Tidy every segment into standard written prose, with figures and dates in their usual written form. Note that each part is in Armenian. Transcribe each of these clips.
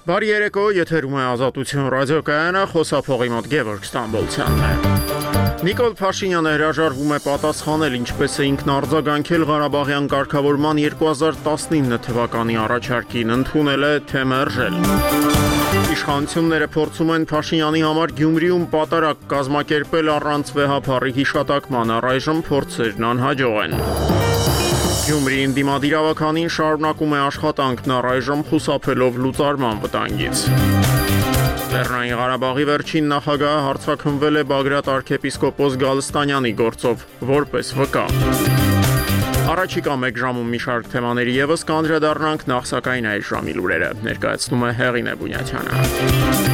Բարի երեկո, եթերում է Ազատություն ռադիոկայանը, խոսափողի մոտ Գևորգ Ստամբոլցյանն է։ Նիկոլ Փաշինյանը հրաժարվում է պատասխանել, ինչպես է ինքն արձագանքել Ղարաբաղյան կարգավորման 2019 թվականի առաջարկին, ընդունել է թե մերժել։ Իշխանությունները փորձում են Փաշինյանի համար Գյումրիում պատարակ կազմակերպել առանց վեհափառի հիշատակման, առայժմ փորձերն անհաջող են։ Գյումրիին դիմադիրավականին շարունակում է աշխատանքն առայժմ խուսափելով լուծարման վտանգից։ Լեռնային Ղարաբաղի վերջին նախագահը հարձակվել է Բագրատ arczepiskopos Գալստանյանի գործով, որպես վկա։ Առաջիկա մեկ ժամում մի շարք թեմաների ևս կանդրադառնանք, նախ սակայն այս ժամի լուրերը ներկայացնում է Հեղինե Բունյաթյանը։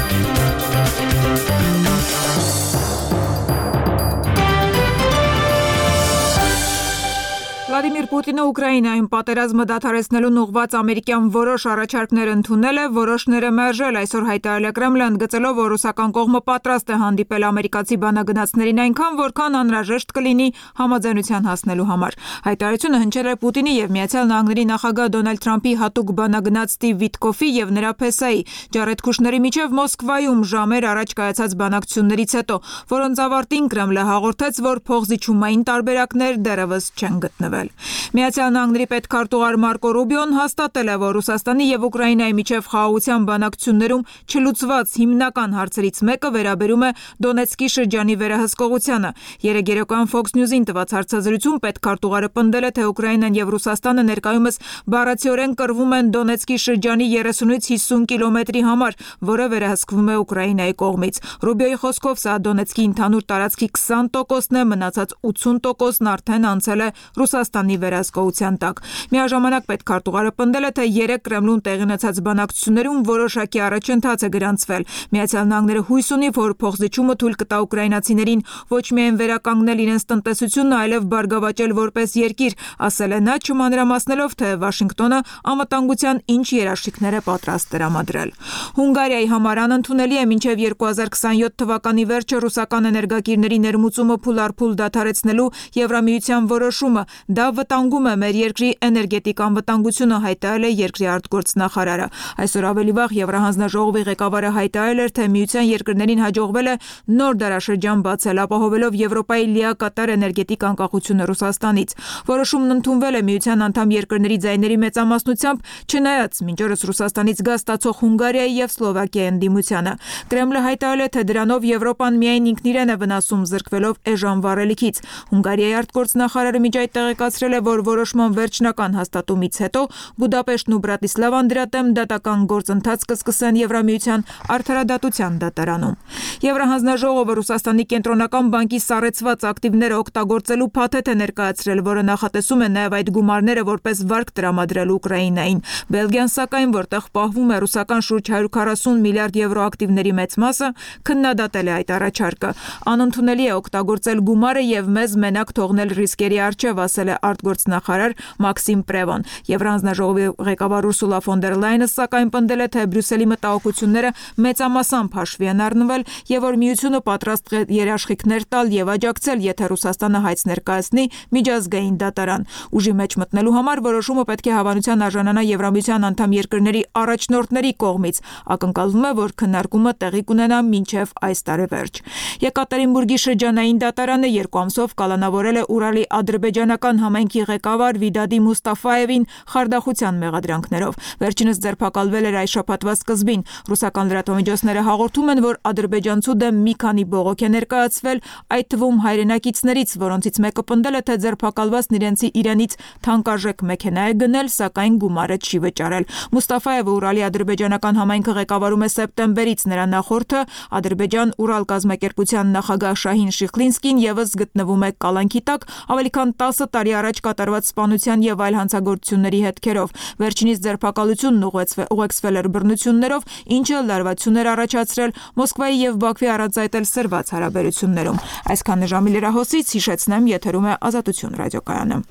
Վլադիմիր Պուտինը Ուկրաինայում պատերազմը դադարեցնելուն ուղղված ամերիկյան որոշ առաջարկներ ընդունել է, որոշները մերժել։ Այսօր հայտարարել է Կրեմլը, ընդգծելով, որ ռուսական կողմը պատրաստ է հանդիպել ամերիկացի բանագնացներին այնքան, որքան անհրաժեշտ կլինի համաձայնության հասնելու համար։ Հայտարարությունը հնչել է Պուտինի եւ Միացյալ Նահանգների նախագահ Դոնալդ Թրամփի հատուկ բանագնաց Ստիվ Վիտկոֆի եւ նրա փեսայի Ջարեդ Քուշների միջև Մոսկվայում ժամեր առաջ կայացած բանակցություններից հետո, որոնց ավարտին Կրեմլը հաղորդեց, որ փոխզիջումային տարբերակներ դեռևս չեն գտնվել։ Միացյալ Նահանգների պետքարտուղար Մարկո Ռուբիոն հաստատել է, որ Ռուսաստանի եւ Ուկրաինայի միջև խաղաղության բանակցություններում չլուծված հիմնական հարցերից մեկը վերաբերում է Դոնեցկի շրջանի վերահսկողությանը։ Երեկ երեկոյան Fox News-ին տված հարցազրույցում պետքարտուղարը պնդել է, թե Ուկրաինան եւ Ռուսաստանը ներկայումս բառացիորեն կռվում են Դոնեցկի շրջանի 30-ից 50 կիլոմետրի համար, որը վերահսկվում է Ուկրաինայի կողմից։ Ռուբիոյի խոսքով սա Դոնեցկի ընդհանուր տարածքի 20%-ն է, մնացած 80%-ն արդեն անցել է Ռուսաստանի վերահսկողության տակ։ Միաժամանակ պետքարտուղարը պնդել է, թե երեք Կրեմլուն տեղի ունեցած բանակցություններում որոշակի առաջընթաց է գրանցվել։ Միացյալ Նահանգները հույս ունի, որ փոխզիջումը թույլ կտա ուկրաինացիներին ոչ միայն վերականգնել իրենց տնտեսությունը, այլև բարգավաճել որպես երկիր, ասել է նա, չմանրամասնելով, թե Վաշինգտոնը անվտանգության ինչ երաշխիքներ է պատրաստ տրամադրել։ Հունգարիայի համար անընդունելի է մինչև 2027 թվականի վերջը ռուսական էներգակիրների ներմուծումը փուլարփուլ դադարեցնելու Եվրամիության որոշումը։ Դա վտանգում է մեր երկրի էներգետիկ անվտանգությունը, հայտարարել է երկրի արտգործնախարարը։ Այսօր ավելի վաղ Եվրահանձնաժողովի ղեկավարը հայտարարել էր, թե միության երկրներին հաջողվել է նոր դարաշրջան բացել, ապահովելով Եվրոպայի լիակատար էներգետիկ անկախությունը Ռուսաստանից։ Որոշումն ընդունվել է միության անդամ երկրների ձայների մեծամասնությամբ, չնայած մինչ օրս Ռուսաստանից գազ ստացող Հունգարիայի եւ Սլովակիայի ընդդիմությանը։ Կրեմլը հայտարարել է, թե դրանով Եվրոպան միայն ինքն իրեն է վնասում, զրկվելով էժան վառելիքից։ Հունգարիայի արտգործնախարարը միջ այդ տեղեկացրել է, որ որոշման վերջնական հաստատումից հետո Բուդապեշտն ու Բրատիսլավան դրա դեմ դատական գործընթաց կսկսեն Եվրամիության արդարադատության դատարանում։ Եվրահանձնաժողովը Ռուսաստանի կենտրոնական բանկի սառեցված ակտիվները օգտագործելու փաթեթ է ներկայացրել, որը նախատեսում է նաև այդ գումարները որպես վարկ տրամադրել Ուկրաինային։ Բելգիան, սակայն, որտեղ պահվում է ռուսական շուրջ 140 միլիարդ եվրո ակտիվների մեծ մասը, քննադատել է այդ առաջարկը։ Անընդունելի է օգտագործել գումարը եւ մեզ մենակ թողնել ռիսկերի առջև, ասել է արտգործնախարար Մաքսիմ Պրևոն։ Եվրահանձնաժողովի ղեկավար Ուրսուլա ֆոն դեր Լայենը սակայն պնդել է, թե Բրյուսելի մտահոգությունները մեծամասամբ հաշվի են առնվել եւ որ միությունը պատրաստ է երաշխիքներ տալ եւ աջակցել, եթե Ռուսաստանը հայց ներկայացնի միջազգային դատարան։ Ուժի մեջ մտնելու համար որոշումը պետք է հավանության արժանանա Եվրամիության անդամ երկրների առաջնորդների կողմից։ Ակնկալվում է, որ քննարկումը տեղի կունենա մինչև այս տարեվերջ։ Եկատերինբուրգի շրջանային դատարանը 2 ամսով կալանավորել է Ուրալի ադրբեջանական համայնքի ղեկավար Վիդադի Մուստաֆաևին խարդախության մեղադրանքներով։ Վերջինս ձերբակալվել էր այս շաբաթվա սկզբին։ Ռուսական լրատվամիջոցները հաղորդում են, որ ադրբեջանցու դեմ մի քանի բողոք է ներկայացվել, այդ թվում հայրենակիցներից, որոնցից մեկը պնդել է, թե ձերբակալվածն իրանից թանկարժեք մեքենա է գնել, սակայն գումարը չի վճարել։ Մուստաֆաևը Ուրալի ադրբեջանական համայնքը ղեկավարում է սեպտեմբերից, նրա նախորդը Ադրբեջան-Ուրալ կազմակերպության նախագահ Շահին Շիխլինսկին եւս գտնվում է կալանքի տակ ավելի քան 10 տարի առաջ կատարված սպանության եւ այլ հանցագործությունների հետքերով։ Վերջինիս ձերբակալությունն ուղեկցվել էր բռնություններով, ինչը լարվածություն էր առաջացրել Մոսկվայի եւ Բաքվի առանց այտել սրված հարաբերություններում։ Այսքան ժամի լրահոսից հիշեցնեմ, եթերում է Ազատություն ռադիոկայանը։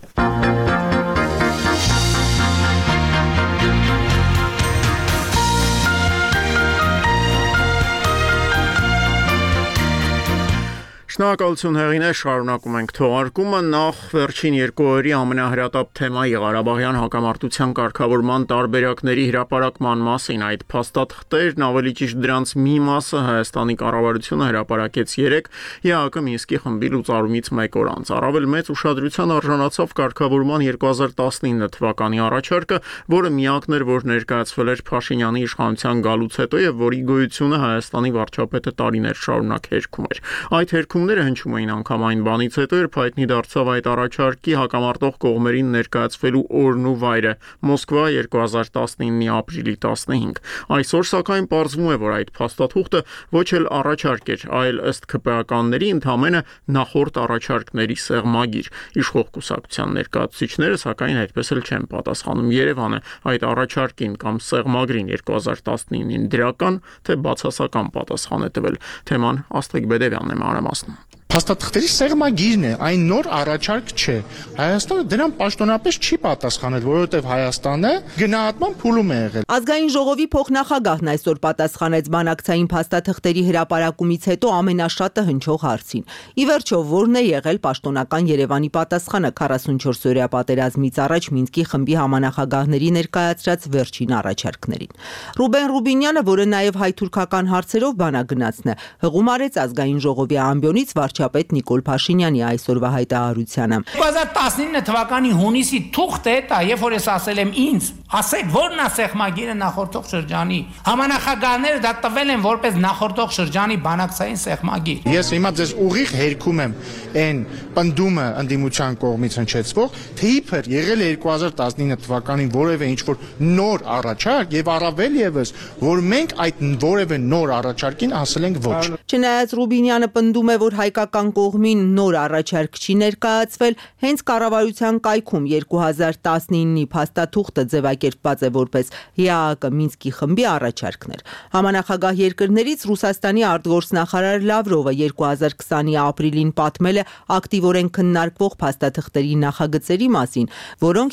Շնորհակալ Շնորհակալություն հեղինե, շարունակում ենք թողարկումը նախ վերջին 2 օրերի ամենահրատապ թեմայի Ղարաբաղյան հակամարտության կարգավորման տարբերակների հրապարակման մասին այդ փաստաթղթերն ավելի ճիշտ դրանց մի մասը Հայաստանի կառավարությունը հրապարակեց 3 ԵԱՀԿ Մինսկի խմբի լուծարումից 1 օր անց առավել մեծ ուշադրության արժանացավ կարգավորման 2019 թվականի առաջարկը, որը միակն էր, որ ներկայացվել էր Փաշինյանի իշխանության գալուց հետո եւ որի գոյությունը Հայաստանի վարչապետը տարիներ շարունակ հերքում էր Այդ հերքումները հնչում էին անգամ այն բանից հետո, երբ հայտնի դարձավ այդ առաջարկի հակամարտող կողմերին ներկայացվելու օրն ու վայրը՝ Մոսկվա 2019-ի ապրիլի 15։ Այսօր սակայն պարզվում է, որ այդ փաստաթուղթը ոչ էլ առաջարկ էր, այլ ըստ ՔՊԱ-ականների ընդհանրապես նախորդ առաջարկների սեղմագիր։ Իշխող կուսակցության ներկայացուցիչները սակայն այդպես էլ չեն պատասխանում։ Երևանը այդ առաջարկին կամ սեղմագրին 2019-ին դրական թե բացասական պատասխան է տվել։ Թեման Աստղիկ Բեդևյանն է մանրամասնում։ Փաստաթղթերի սեղմագիրն է, այն նոր առաջարկ չէ։ Հայաստանը դրան պաշտոնապես չի պատասխանել, որովհետև Հայաստանը գնահատման փուլում է եղել։ Ազգային ժողովի փոխնախագահն այսօր պատասխանեց բանակցային փաստաթղթերի հրապարակումից հետո ամենաշատը հնչող հարցին։ Ի վերջո, որն է եղել պաշտոնական Երևանի պատասխանը 44-օրյա պատերազմից առաջ Մինսկի խմբի համանախագահների ներկայացրած վերջին առաջարկներին։ Ռուբեն Ռուբինյանը, որը նաև հայ-թուրքական հարցերով բանագնացն է, հղում արեց ազգային ժողովի ամբիոնից վարչապետ Նիկոլ Փաշինյանի այսօրվա հայտարարությանը։ 2019 թվականի հունիսի թուղթը դա, երբ որ ես ասել եմ ինձ, ասեք որն է սեղմագիրը նախորդող շրջանի։ Համանախագահները դա տվել են որպես նախորդող շրջանի բանակցային սեղմագիր։ Ես հիմա ձեզ ուղիղ հերքում եմ այն պնդումը ընդդիմության կողմից հնչեցվող, թե իբր եղել է 2019 թվականին որևէ ինչ-որ նոր առաջարկ եւ առավել եւս, որ մենք այդ որևէ նոր առաջարկին ասել ենք ոչ։ Չնայած Ռուբինյանը պնդում է, որ հայկական կողմին նոր առաջարկ չի ներկայացվել, հենց կառավարության կայքում 2019-ի փաստաթուղթը ձևակերպված է որպես ԵԱՀԿ Մինսկի խմբի առաջարկներ։ Համանախագահ երկրներից Ռուսաստանի արտգործնախարար Լավրովը 2020-ի ապրիլին պատմել է ակտիվորեն քննարկվող փաստաթղթերի նախագծերի մասին, որոնք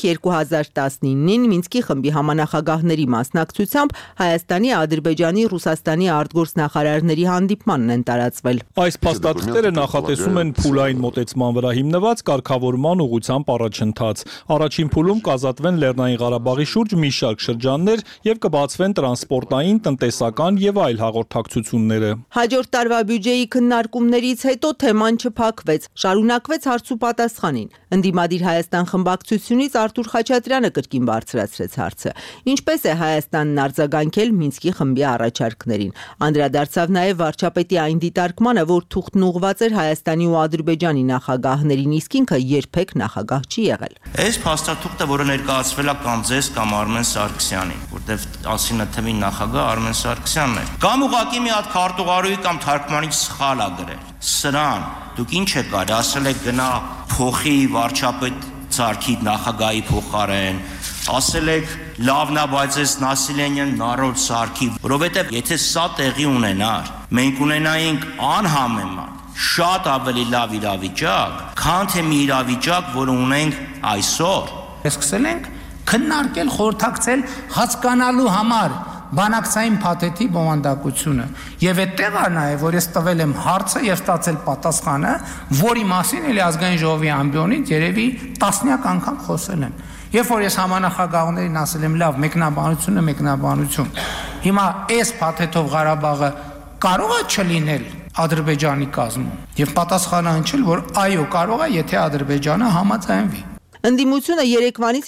2019-ին Մինսկի խմբի համանախագահների մասնակցությամբ Հայաստանի, Ադրբեջանի, Ռուսաստանի արտգործնախարարների հանդիպմանն են տարածվել։ Այս փաստաթղթերը նախատեսում են փուլային մոտեցման վրա հիմնված կարգավորման ուղղությամբ առաջընթաց։ Առաջին փուլում կազատվեն Լեռնային Ղարաբաղի շուրջ մի շարք շրջաններ եւ կբացվեն տրանսպորտային, տնտեսական եւ այլ հաղորդակցությունները։ Հաջորդ տարվա բյուջեի քննարկումներից հետո թեման չփակվեց, շարունակվեց հարց ու պատասխանին։ Ընդդիմադիր Հայաստան խմբակցությունից Արթուր Խաչատրյանը կրկին բարձրացրեց հարցը. Ինչպես է Հայաստանն արձագանքել Մինսկի խմբի առաջարկներին։ Անդրադարձավ նաև վարչապետի այն դիտարկմանը, որ թուղթն ուղղված էր Հայաստանի ու Ադրբեջանի նախագահներին, իսկ ինքը երբեք նախագահ չի եղել։ Այս փաստաթուղթը, որը ներկայացվել է կամ ձեզ կամ Արմեն Սարգսյանին, որտեղ ասինը թվի նախագահ Արմեն Սարգսյանն է, կամ ուղղակի մի հատ քարտուղարուի կամ թարգմանիչ սխալ ա գրել։ Սրան դուք ինչ եք արել, ասել եք գնա փոխի վարչապետ Սարգսի նախագահի փոխարեն, ասել եք լավն է, բայց այս Նասիլյանյան նարոդ Սարգսի, որովհետև եթե սա տեղի ունենար, մենք ունենայինք անհամեմատ շատ ավելի լավ իրավիճակ, քան թե մի իրավիճակ, որը ունենք այսօր։ Սկսել ենք քննարկել, խորհրդակցել հասկանալու համար բանակցային փաթեթի բովանդակությունը եւ այդտեղ է նաեւ որ ես տվել եմ հարցը եւ ստացել պատասխանը, որի մասին էլի ազգային ժողովի ամբիոնից երևի տասնյակ անգամ խոսել եմ։ Երբ որ ես համանախագահներին ասել եմ լավ, մեկնաբանություն։ Հիմա այս փաթեթով Ղարաբաղը կարող է չլինել Ադրբեջանի կազմում եւ պատասխանը հնչել, որ այո, կարող է, եթե Ադրբեջանը համաձայնվի։ Ընդդիմությունը երեկվանից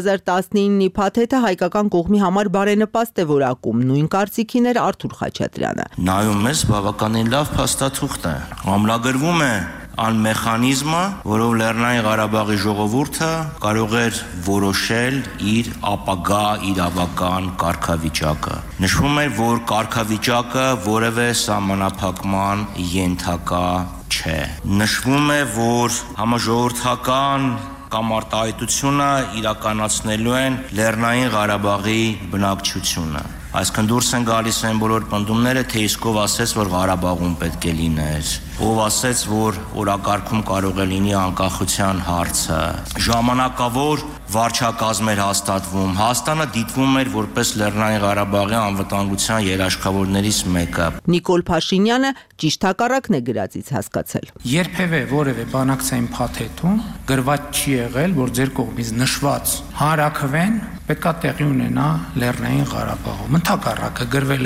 2019-ի փաթեթը հայկական կողմի համար բարենպաստ է որակում, նույն կարծիքին էր Արթուր Խաչատրյանը։ Նայում ես բավականին լավ փաստաթուղթ է։ Ամրագրվում է ան մեխանիզմը, որով Լեռնային Ղարաբաղի ժողովուրդը կարող էր որոշել իր ապագա իրավական կարգավիճակը։ Նշվում է, որ կարգավիճակը որևէ սահմանափակման ենթակա չէ։ Նշվում է, որ համաժողովրդական կամ արտահայտությունը իրականացնելու են Լեռնային Ղարաբաղի բնակչությունը։ Այսինքն դուրս են գալիս այն բոլոր պնդումները, թե իսկ ով ասեց, որ Ղարաբաղում պետք է լիներ, ով ասեց, որ օրակարգում կարող է լինի անկախության հարցը, ժամանակավոր վարչակազմ էր հաստատվում, Հայաստանը դիտվում էր որպես Լեռնային Ղարաբաղի անվտանգության երաշխավորներից մեկը։ Նիկոլ Փաշինյանը ճիշտ հակառակն է գրածից հասկացել։ Երբևէ որևէ բանակցային փաթեթում գրված չի եղել, որ ձեր կողմից նշված հանրաքվեն պետքա տեղի ունենա Լեռնային Ղարաբաղում։ Ընդհակառակը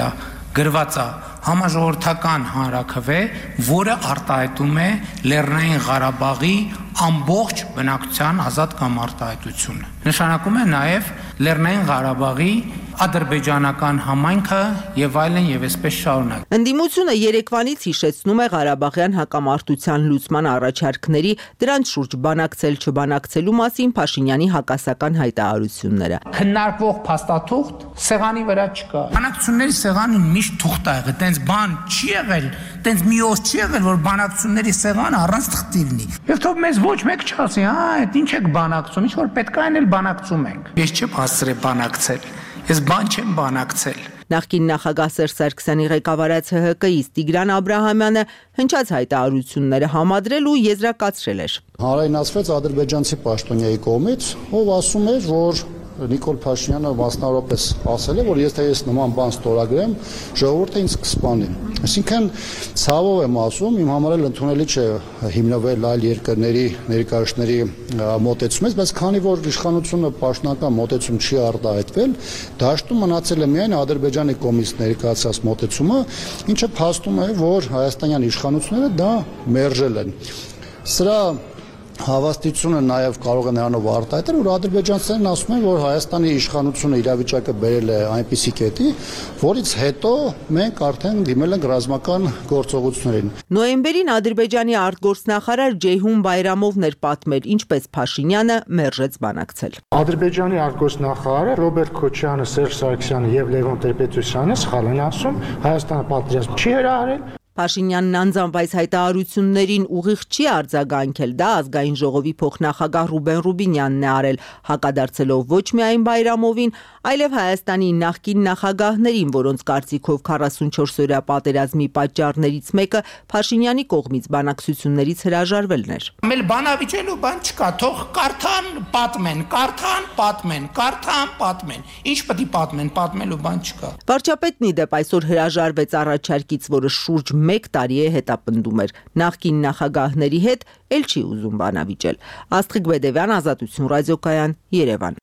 գրված է համաժողովրդական հանրաքվե, որը արտահայտում է Լեռնային Ղարաբաղի ամբողջ բնակչության ազատ կամ արտահայտությունը։ Նշանակում է նաև Լեռնային Ղարաբաղի ադրբեջանական համայնքը եւ այլն եւ այսպես շարունակ։ Ընդդիմությունը երեկվանից հիշեցնում է Ղարաբաղյան հակամարտության լուծման առաջարկների, դրանց շուրջ բանակցել չբանակցելու մասին Փաշինյանի հակասական հայտարարությունները։ Քննարկվող փաստաթուղթ սեղանի վրա չկա։ Բանակցությունների սեղանին միշտ թուղթ ա եղել, տենց բան չի եղել, տենց մի օր չի եղել, որ բանակցությունների սեղանը առանց թղթի լինի։ Եվ թող մեզ ոչ մեկ չասի, այդ ինչ եք բանակցում, ինչ որ պետք է այնել բանակցում ենք։ Ես չեմ հասցրել բանակցել։ Ես բան չեմ բանակցել։ Նախկին նախագահ Սերժ Սարգսյանի ղեկավարած ՀՀԿ-ից Տիգրան Աբրահամյանը հնչած հայտարարությունները համադրել ու եզրակացրել էր։ Հանրայնացվեց ադրբեջանցի պաշտոնյայի կողմից, ով ասում էր, որ Նիկոլ Փաշինյանը մասնավորապես ասել է, որ ես նման բան ստորագրեմ, ժողովուրդը ինձ կսպանի։ Այսինքն ցավով եմ ասում, իմ համար էլ ընդունելի չէ հիմնվել այլ երկրների ներկայացների մոտեցումից, բայց քանի որ իշխանությունը պաշտոնական մոտեցում չի արտահայտվել, դաշտում մնացել է միայն Ադրբեջանի կողմից ներկայացած մոտեցումը, ինչը փաստում է, որ հայաստանյան իշխանությունները դա մերժել են։ Սրա հավաստիությունը նաև կարող է նրանով արտահայտել, որ ադրբեջանցիներն ասում են, որ Հայաստանի իշխանությունը իրավիճակը բերել է այնպիսի կետի, որից հետո մենք արդեն դիմել ենք ռազմական գործողություններին։ Նոյեմբերին Ադրբեջանի արտգործնախարար Ջեյհուն Բայրամովն էր պատմել, ինչպես Փաշինյանը մերժեց բանակցել։ Ադրբեջանի արտգործնախարարը Ռոբերտ Քոչյանը, Սերժ Սարգսյանը եւ Լևոն Տեր-Պետրոսյանը սխալ են ասում, Հայաստանը պատերազմ չի հրահրել։ Փաշինյանն անձամբ այս հայտարարություններին ուղիղ չի արձագանքել, դա ազգային ժողովի փոխնախագահ Ռուբեն Ռուբինյանն է արել, հակադարձելով ոչ միայն Բայրամովին, այլև Հայաստանի նախկին նախագահներին, որոնց կարծիքով 44-օրյա պատերազմի պատճառներից մեկը Փաշինյանի կողմից բանակցություններից հրաժարվելն էր։ Ամել բանավիճելու բան չկա, թող կարդան, պատմեն, կարդան, պատմեն, կարդան, պատմեն։ Ինչ պետք է պատմեն, պատմելու բան չկա։ Վարչապետն ի դեպ այսօր հրաժարվեց առաջարկից, որը շուրջ 1 տարի է հետապնդում էր։ Նախկին նախագահների հետ էլ չի ուզում բանավիճել։ Աստղիկ Բեդևյան, Ազատություն ռադիոկայան, Երևան։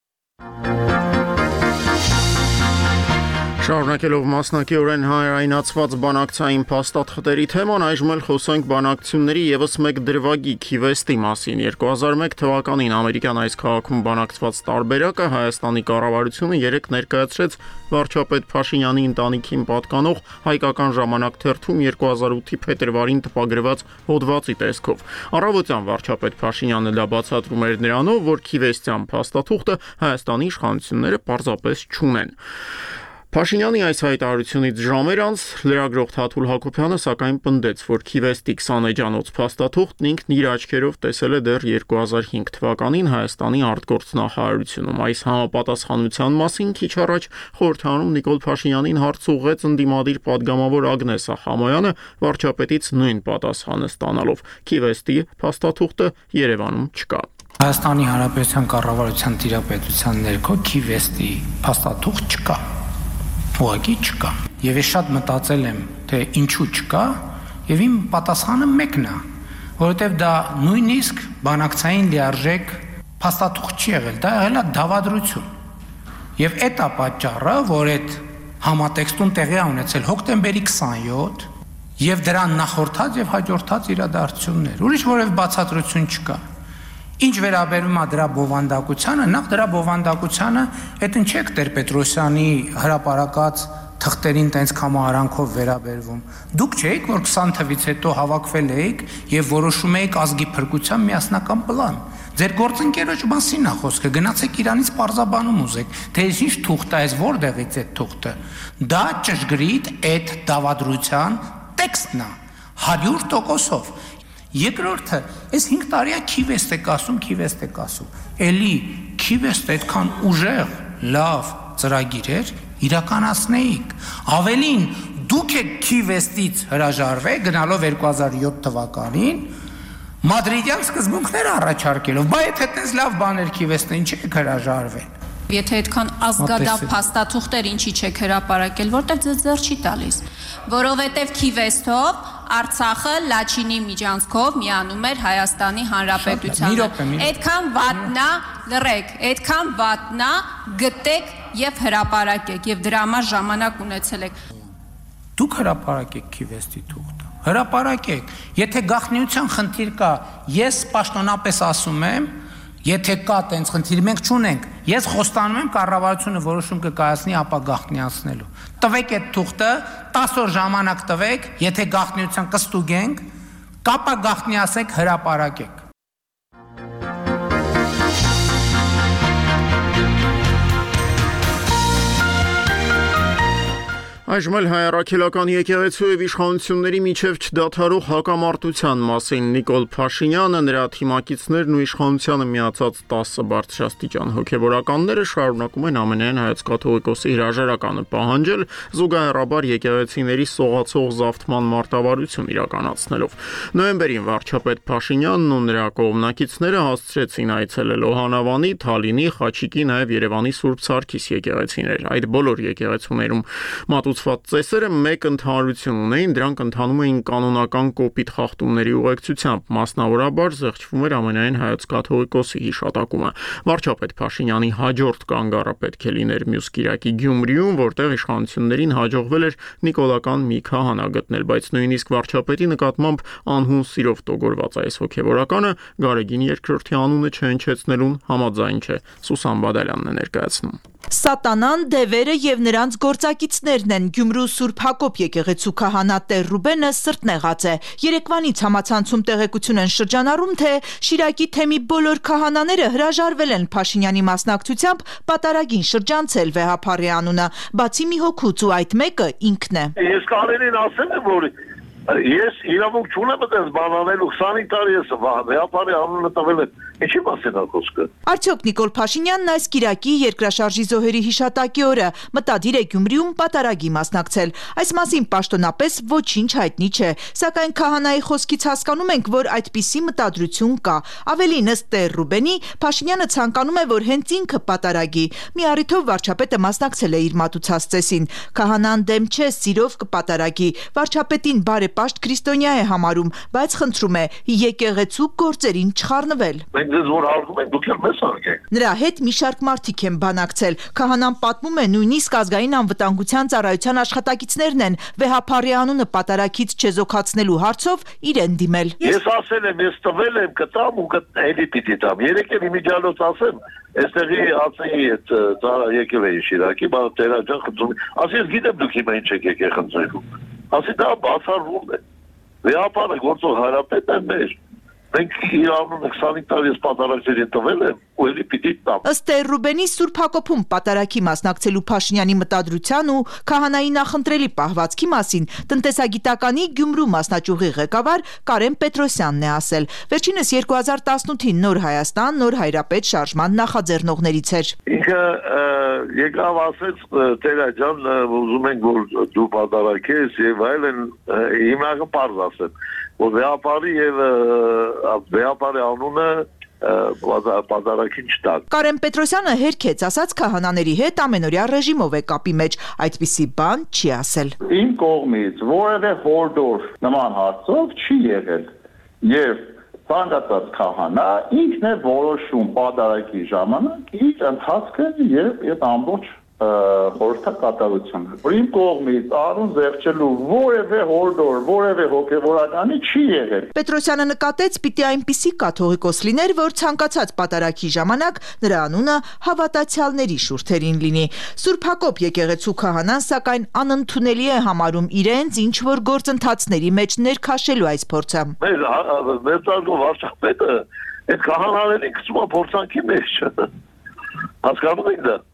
Շարունակելով մասնակիորեն հանրայնացված բանակցային փաստաթղթերի թեման, այժմ էլ խոսենք բանակցությունների եւս մեկ դրվագի Քիվեստի մասին։ 2001 թվականին ամերիկյան այս քաղաքում բանակցված տարբերակը Հայաստանի կառավարությունը երեք ներկայացրեց վարչապետ Փաշինյանի ընտանիքին պատկանող հայկական ժամանակ թերթում 2008-ի փետրվարին տպագրված հոդվածի տեսքով։ Առավոտյան վարչապետ Փաշինյանը դա բացատրում էր նրանով, որ Քիվեստյան փաստաթուղթը Հայաստանի իշխանությունները պարզապես չունեն։ Փաշինյանի այս հայտարարությունից ժամեր անց լրագրող Թաթուլ Հակոբյանը սակայն պնդեց, որ Քիվեստի 20 էջանոց փաստաթուղթն ինքն իր աչքերով տեսել է դեռ 2005 թվականին Հայաստանի արտգործնախարարությունում։ Այս համապատասխանության մասին քիչ առաջ խորհրդարանում Նիկոլ Փաշինյանին հարց ուղղեց ընդդիմադիր падգամավոր Ագնես Ախամոյանը, վարչապետից նույն պատասխանը ստանալով։ Քիվեստի փաստաթուղթը Երևանում չկա։ Հայաստանի Հանրապետության կառավարության տիրապետության ներքո Քիվեստի փաստաթուղթ չկա։ Ուղղակի չկա։ Եվ ես շատ մտածել եմ, թե ինչու չկա, եւ իմ պատասխանը մեկն է, որովհետեւ դա նույնիսկ բանակցային լիարժեք փաստաթուղթ չի եղել, դա եղել է դավադրություն։ Եվ այդ է պատճառը, որ այդ համատեքստում տեղի է ունեցել հոկտեմբերի 27 եւ դրան նախորդած եւ հաջորդած իրադարձություններ։ Ուրիշ որևէ բացատրություն չկա։ Ինչ վերաբերում է դրա բովանդակությանը, նախ դրա բովանդակությանը այդ ինչ է Տեր-Պետրոսյանի հրապարակած թղթերին տենց կամարանքով վերաբերվում։ Դուք չէիք, որ 20 թվից հետո հավաքվել էիք եւ որոշում էիք ազգի փրկության միասնական պլան։ Ձեր գործընկերոջ մասին է խոսքը, գնացեք իրանից պարզաբանում ուզեք, թե ինչ թուղթ է, այս որտեղից է թուղթը։ Դա ճշգրիտ այդ դավադրության տեքստն է 100%-ով։ Երկրորդը, այս 5 տարիա Քիվեստ եք ասում, էլի Քիվեստ այդքան ուժեղ, լավ ծրագիր էր, իրականացնեիք։ Ավելին, դուք եք Քիվեստից հրաժարվել, գնալով 2007 թվականին, Մադրիդյան սկզբունքներ առաջարկելով, բայց եթե այդպես լավ բաներ քիվեստը ինչի է հրաժարվել։ Եթե այդքան ազգադապ փաստաթուղթեր ինչի չեք հրապարակել, որտեղ ձեր չի տալիս, որովհետև քիվեստով Արցախը Լաչինի միջանցքով միանում էր Հայաստանի Հանրապետությանը։ Այդքան վատնա, լռեք, այդքան վատնա գտեք եւ հրապարակեք եւ դրա համար ժամանակ ունեցել եք։ Դուք հրապարակեք քիվեստի թուղթը։ Հրապարակեք։ Եթե գաղտնիության խնդիր կա, ես պաշտոնապես ասում եմ, եթե կա տենց խնդիր, մենք չունենք։ Ես խոստանում եմ կառավարությունը որոշում կկայացնի ապա գաղտնիացնելու։ Տվեք այդ թուղթը, 10 օր ժամանակ տվեք, եթե գաղտնիության կստուգենք, կապա գաղտնիացեք, հրապարակեք։ Այժմ էլ հայ առաքելական եկեղեցու եւ իշխանությունների միջև չդադարող հակամարտության մասին Նիկոլ Փաշինյանը, նրա թիմակիցներն ու իշխանությանը միացած 10 բարձրաստիճան հոգեվորականները շարունակում են ԱՄՆ-ն Հայոց կաթողիկոսի հրաժարականը պահանջել, զուգահեռաբար եկեղեցիների սողացող զավթման մարտավարություն իրականացնելով։ Նոյեմբերին վարչապետ Փաշինյանն ու նրա կողմնակիցները հասցրեցին այցելել Օհանավանի, Թալինի, Խաչիկի, նաեւ Երևանի Սուրբ Սարգիս եկեղեցիներ։ Այդ բոլոր եկեղեցուներում ծեսերը մեկ ընդհանրություն ունեին, դրանք ընթանում էին կանոնական կոպիտ խախտումների ուղեկցությամբ, մասնավորաբար զեղչվում էր ԱՄՆ-ն Հայոց կաթողիկոսի հիշատակումը։ Վարչապետ Փաշինյանի հաջորդ կանգառը պետք է լիներ մյուս կիրակի Գյումրիում, որտեղ իշխանություններին հաջողվել էր նիկոլական մի քահանա գտնել, բայց նույնիսկ վարչապետի նկատմամբ անհուն սիրով տոգորված այս հոգևորականը Գարեգին II անունը չհնչեցնելուն համաձայն չէ։ Սուսան Բադալյանն է ներկայացնում։ Սատանան, դևերը եւ նրանց գործակիցներն են Գյումրու Սուրբ Հակոբ եկեղեցու քահանա Տեր Ռուբենը սրտնեղած է։ Երեկվանից համացանցում տեղեկություն են շրջանառում, թե Շիրակի թեմի բոլոր քահանաները հրաժարվել են Փաշինյանի մասնակցությամբ պատարագին շրջանցել վեհափառի անունը, բացի մի հոգուց ու այդ մեկը ինքն է։ Ես կարելին ասել եմ, որ ես իրավունք չունեմ այդպես բան անելու, 20 տարի ես վեհափառի անունը տվել եմ։ Ինչի մասին է խոսքը։ Արդյոք Նիկոլ Փաշինյանն այս կիրակի երկրաշարժի զոհերի հիշատակի օրը մտադիր է Գյումրիում պատարագի մասնակցել։ Այս մասին պաշտոնապես ոչինչ հայտնի չէ, սակայն քահանայի խոսքից հասկանում ենք, որ այդպիսի մտադրություն կա։ Ավելին, ըստ Տեր Ռուբենի, Փաշինյանը ցանկանում է, որ հենց ինքը պատարագի։ Մի առիթով վարչապետը մասնակցել է իր մատուցած ծեսին։ Քահանան դեմ չէ, սիրով կպատարագի։ Վարչապետին բարեպաշտ քրիստոնյա է համարում, բայց խնդրում է եկեղեցու գործերին չխառնվել։ Ձեզ որ արգում եք, դուք էլ մեզ արգեք։ Նրա հետ մի շարք մարդիկ են բանակցել։ Քահանան պատմում է, նույնիսկ ազգային անվտանգության ծառայության աշխատակիցներն են վեհափառի անունը պատարագից չեզոքացնելու հարցով իրեն դիմել։ Ես ասել եմ, ես տվել եմ, կտամ ու էլի պիտի տամ։ Երեք էլ իմիջիալոց ասեմ, այստեղի ԱՑ-ի հետ եկել էի Շիրակի, բայց Տերաջան խնդրում։ Ասի ես գիտեմ դուք հիմա ինչ եք եկել խնդրելու։ Ասի դա բացառվում է։ Վեհափառը գործող հարապետն է մեր։ Մենք իրավունք 20 տարի ես պատարագներին տվել եմ ու էլի պիտի տամ։ Ըստ Տեր Ռուբենի Սուրբ Հակոբում պատարագի մասնակցելու Փաշինյանի մտադրության ու քահանայի նախընտրելի պահվածքի մասին տնտեսագիտականի Գյումրու մասնաճյուղի ղեկավար Կարեն Պետրոսյանն է ասել։ Վերջինս 2018-ին Նոր Հայաստան, Նոր Հայրապետ շարժման նախաձեռնողներից էր։ Ինքը եկավ ասեց Տերա ջան, ուզում ենք որ դու պատարագես եւ այլն, հիմա կպարզ ասեմ, որ վեհապարի եւ վեհապարի անունը պատարագին չտակ։ Կարեն Պետրոսյանը հերքեց, ասաց քահանաների հետ ամենօրյա ռեժիմով է կապի մեջ, այդպիսի բան չի ասել։ Իմ կողմից որևէ հորդոր նման հարցով չի եղել եւ ցանկացած քահանա ինքն է որոշում պատարագի ժամանակ իր ընթացքը եւ ամբողջ խորհրդակատարությունը։ Որ իմ կողմից արուն զեղչելու որևէ հորդոր, որևէ հոգևորականի չի եղել։ Պետրոսյանը նկատեց, պիտի այնպիսի կաթողիկոս լիներ, որ ցանկացած պատարագի ժամանակ նրա անունը հավատացյալների շուրթերին լինի։ Սուրբ Հակոբ եկեղեցու քահանան սակայն անընդունելի է համարում իրենց ինչ որ գործընթացների մեջ ներքաշելու այս փորձը։ Մեր վարչապետը այդ քահանաներին գցում է փորձանքի մեջ։ Հասկանում եք դա։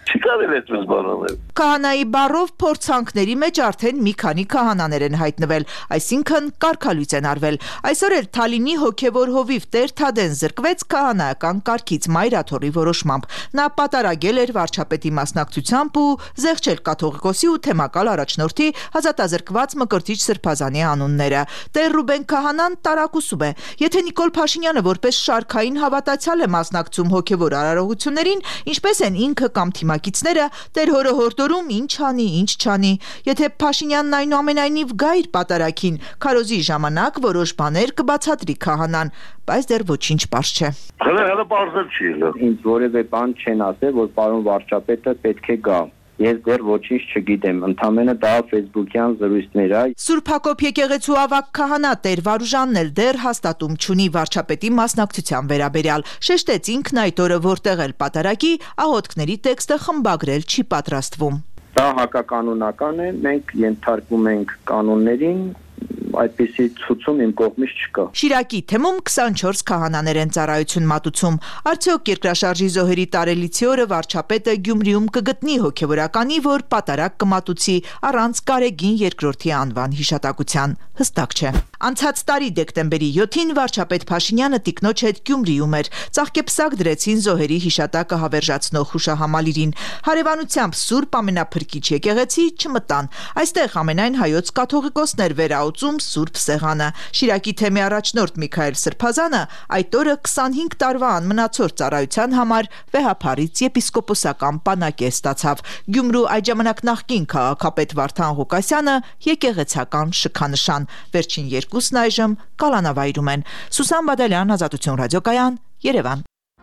Չի կարելի այդպես բառանել։ Քահանայի բառով փորձանքների մեջ արդեն մի քանի քահանաներ են հայտնվել, այսինքն կարգալույծ են արվել։ Այսօր էլ Թալինի հոգևոր հովիվ Տեր Թադեն զրկվեց քահանայական կարգից Մայրաթորի որոշմամբ։ Նա պատարագել էր վարչապետի մասնակցությամբ ու զեղչել կաթողիկոսի ու թեմակալ առաջնորդի ազատազրկված Մկրտիչ Սրբազանի անունները։ Տեր Ռուբեն Քահանան տարակուսում է, եթե Նիկոլ Փաշինյանը որպես շարքային հավատացյալ է մասնակցում հոգևոր արարողություններին, ինչպես են ինքը կամ թիմակիցները Տեր հորը հորդորում ինչ անի, ինչ չանի։ Եթե Փաշինյանն այնուամենայնիվ գա իր պատարագին, քարոզի ժամանակ որոշ բաներ կբացատրի քահանան, բայց դեռ ոչինչ պարզ չէ։ Հələ բարձր չի ելը։ Ինձ որևէ բան չեն ասել, որ պարոն վարչապետը պետք է գա։ Ես դեռ ոչինչ չգիտեմ, ընդամենը դա ֆեյսբուքյան զրույցներ է։ Սուրբ Հակոբ եկեղեցու ավագ քահանա Տեր Վարուժանն էլ դեռ հաստատում չունի վարչապետի մասնակցության վերաբերյալ։ Շեշտեց ինքն այդ օրը որտեղ էլ պատարագի, աղոթքների տեքստը խմբագրել չի պատրաստվում։ Դա հակականոնական է, մենք ենթարկվում ենք կանոններին, այդպիսի ցուցում իմ կողմից չկա։ Շիրակի թեմում 24 քահանաներ են ծառայություն մատուցում։ Արդյոք երկրաշարժի զոհերի տարելիցի օրը վարչապետը Գյումրիում կգտնի հոգևորականի, որ պատարագ կմատուցի առանց Գարեգին II անվան հիշատակության։ Հստակ չէ։ Անցած տարի դեկտեմբերի 7-ին վարչապետ Փաշինյանը տիկնոջ հետ Գյումրիում էր։ Ծաղկեպսակ դրեցին զոհերի հիշատակը հավերժացնող հուշահամալիրին։ Հարևանությամբ Սուրբ Ամենափրկիչ եկեղեցի չմտան։ Այստեղ ամենայն հայոց կաթողիկոսներ վերաուծում Սուրբ Սեղանը։ Շիրակի թեմի առաջնորդ Միքայել Սրբազանը այդ օրը 25 տարվա անմնացորդ ծառայության համար վեհափարից եպիսկոպոսական պանակե ստացավ։ Գյումրու այդ ժամանակ նախկին քաղաքապետ Վարդան Ղուկասյանը եկեղեցական շքանշան։ Վերջին երկուսն այժմ կալանավայրում են։ Սուսան Բադալյան, Ազատություն ռադիոկայան, Երևան։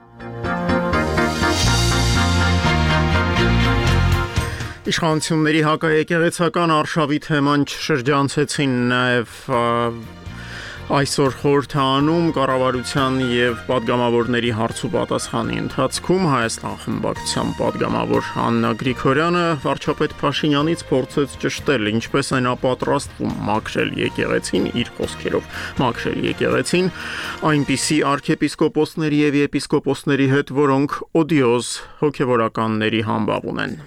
Իշխանությունների հակաեկեղեցական արշավի թեման շրջանցեցին նաև այսօր խորհրդանում կառավարության եւ պատգամավորների հարց ու պատասխանի ընթացքում Հայաստան խմբակցության պատգամավոր Աննա Գրիգորյանը վարչապետ Փաշինյանից փորձեց ճշտել ինչպես է նա պատրաստվում մաքրել եկեղեցին իր խոսքերով մաքրել եկեղեցին այնպիսի arczepiskoposների եւ եպիսկոպոսների հետ, որոնք օդիոզ հոգեվորականների համբավ ունեն։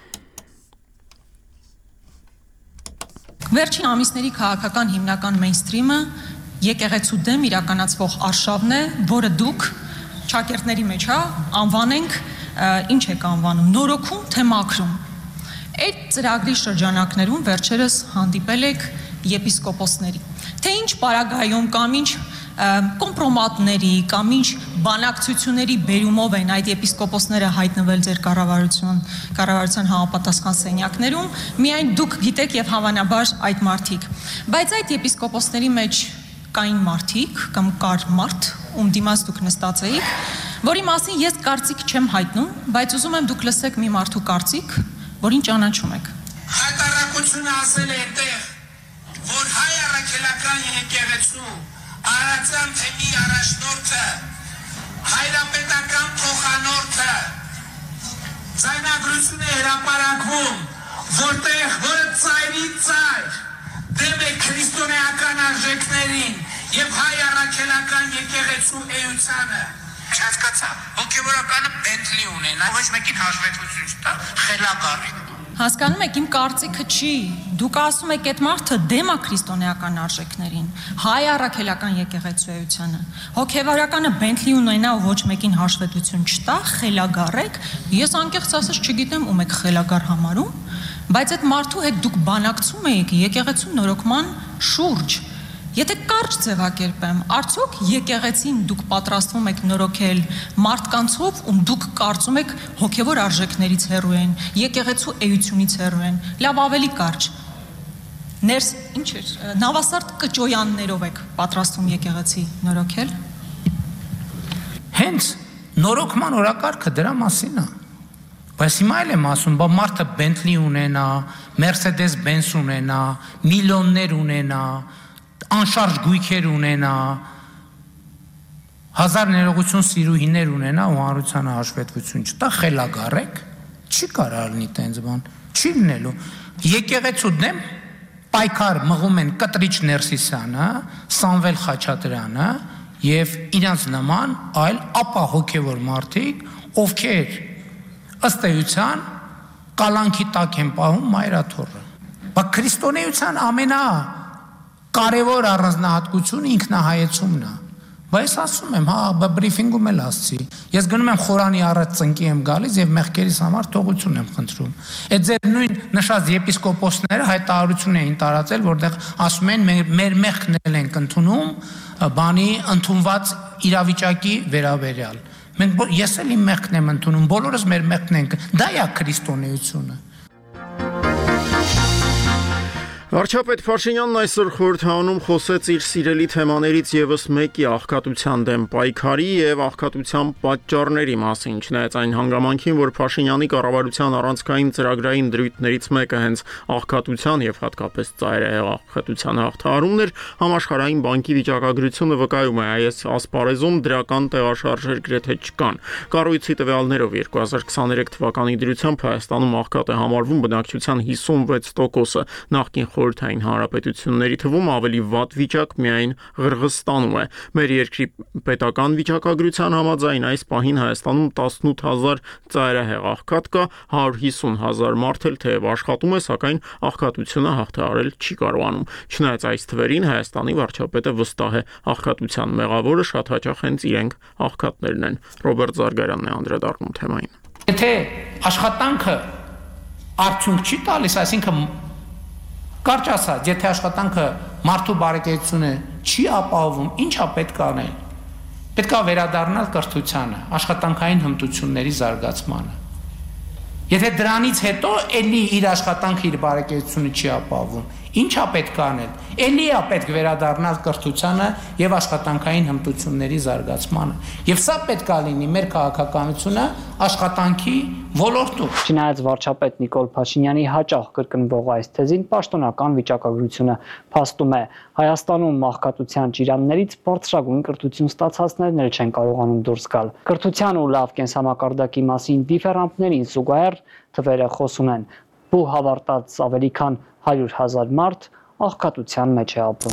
Վերջին ամիսների քաղաքական հիմնական մեյնսթրիմը եկեղեցու դեմ իրականացվող արշավն է, որը դուք ճակերտների մեջ անվանենք, ինչ եք անվանում, նորոգում, թե մաքրում։ Այդ ծրագրի շրջանակներում վերջերս հանդիպել եք եպիսկոպոսների, թե ինչ պարագայում կամ ինչ կոմպրոմատների կամ ինչ բանակցությունների բերումով են այդ եպիսկոպոսները հայտնվել ձեր կառավարության համապատասխան սենյակներում, միայն դուք գիտեք եւ հավանաբար այդ մարդիկ։ Բայց այդ եպիսկոպոսների մեջ կային մարդիկ կամ կար մարդ, ում դիմաց դուք նստած էիք, որի մասին ես կարծիք չեմ հայտնում, բայց ուզում եմ դուք լսեք մի մարդու կարծիք, որին ճանաչում եք։ Հայտարարությունը ասել է այնտեղ, որ հայ առաքելական եկեղեցու Արարածան թեմի առաջնորդը, հայրապետական փոխանորդը, ձայնագրություն է հրապարակվում, որը ծայրի ծայր դեմ է քրիստոնեական արժեքներին եւ հայ առաքելական եկեղեցու էությանը։ Չհասկացա, հոգեվորականը Բենթլի ունենա, ոչ մեկին հաշվետվություն չտա, խելագար։ Հասկանում եք, իմ կարծիքը չի, դուք ասում եք այդ մարդը դեմ է քրիստոնեական արժեքներին, հայ առաքելական եկեղեցուությանը, հոգևորականը Բենթլի ունենա ու ոչ մեկին հաշվետվություն չտա, խելագար եք, ես անկեղծ ասած չգիտեմ ում եք խելագար համարում, բայց այդ մարդու հետ դուք բանակցում եք եկեղեցու նորոգման շուրջ։ Եթե կարճ ձևակերպեմ, արդյոք եկեղեցին դուք պատրաստվում եք նորոգել մարդկանցով, ում դուք կարծում եք հոգևոր արժեքներից հեռու են, եկեղեցու էությունից հեռու են, լավ ավելի կարճ։ Ներս, ինչ էր, նավասարդ կճոյաններով եք պատրաստվում եկեղեցի նորոգել։ Հենց նորոգման օրակարգը դրա մասին է։ Բայց հիմա էլ եմ ասում, բա մարդը Բենթլի ունենա, Mercedes-Benz ունենա, միլիոններ ունենա, անշարժ գույքեր ունենա, 1000 ներողություն սիրուհիներ ունենա ու հանրությանը հաշվետվություն չտա, խելագար եք, չի կարող լինի տենց բան, չի լինելու։ Եկեղեցու դեմ պայքար մղում են Կտրիչ Ներսիսյանը, Սամվել Խաչատրյանը եւ իրանց նման այլ ապա հոգևոր մարդիկ, ովքեր ըստ էության կալանքի տակ են պահում մայրաթոռը։ Բայց քրիստոնեության ամենակարևոր առանձնահատկությունը ինքնահայեցումն է։ Բայց ասում եմ, բրիֆինգում էլ ասացի։ Ես գնում եմ խորանի առաջ ծնկի եմ գալիս եւ մեղքերիս համար թողություն եմ խնդրում։ Այդ ձեր նույն նշած եպիսկոպոսները հայտարարություն էին տարածել, որտեղ ասում են մեր մեղքն ենք ընդունում բանի ընդունված իրավիճակի վերաբերյալ։ Ես էլ իմ մեղքն եմ ընդունում, բոլորս մեր մեղքն ենք։ Դա է քրիստոնեությունը։ Վարչապետ Փաշինյանն այսօր խորհրդանում խոսեց իր սիրելի թեմաներից եւս մեկի աղքատության դեմ պայքարի եւ աղքատության պատճառների մասին, չնայած այն հանգամանքին, որ Փաշինյանի կառավարության առանցքային ծրագրային դրույթներից մեկը հենց աղքատության եւ հատկապես ծայրահեղ աղքատության հաղթահարումն էր, համաշխարհային բանկի վիճակագրությունը վկայում է, այս ասպարեզում դրական տեղաշարժեր գրեթե չկան։ Կառույցի տվյալներով 2023 թվականի դրությամբ Հայաստանում աղքատ է համարվում բնակչության 56%-ը, նախկին խորհրդային հանրապետությունների թվում ավելի վատ վիճակ միայն Ղրղստանում է։ Մեր երկրի պետական վիճակագրության համաձայն այս պահին Հայաստանում 18000 ծայրահեղ աղքատ կա, 150,000 մարդ էլ թեև աշխատում է, սակայն աղքատությունը հաղթահարել չի կարողանում։ Չնայած այս թվերին Հայաստանի վարչապետը վստահ է, աղքատության մեղավորը շատ հաճախ հենց իրենք աղքատներն են։ Ռոբերտ Զարգարյանն է անդրադառնում թեմային։ Եթե աշխատանքը արդյունք չի տալիս, այսինքն կարճ ասած, եթե աշխատանքը մարդու բարեկեցությունը չի ապահովում, ի՞նչ է պետք անել։ Պետք է վերադառնալ կրթությանը, աշխատանքային հմտությունների զարգացմանը։ Եթե դրանից հետո էլի իր աշխատանքը իր բարեկեցությունը չի ապահովում, ինչ է պետք անել։ Էլի է պետք վերադառնալ կրթությանը եւ աշխատանքային հմտությունների զարգացմանը։ Եվ սա պետք է լինի մեր քաղաքականությունը աշխատանքի ոլորտում։ Չնայած վարչապետ Նիկոլ Փաշինյանի հաճախ կրկնվող այս թեզին պաշտոնական վիճակագրությունը փաստում է, Հայաստանում աղքատության ճիրաններից բարձրագույն կրթություն ստացածներն էլ չեն կարողանում դուրս գալ։ Կրթության ու լավ կենսամակարդակի մասին դիֆերանտներին զուգահեռ թվերը խոսում են։ Բու հավարտած ավելի քան 100,000 մարդ աղքատության մեջ է ապրում։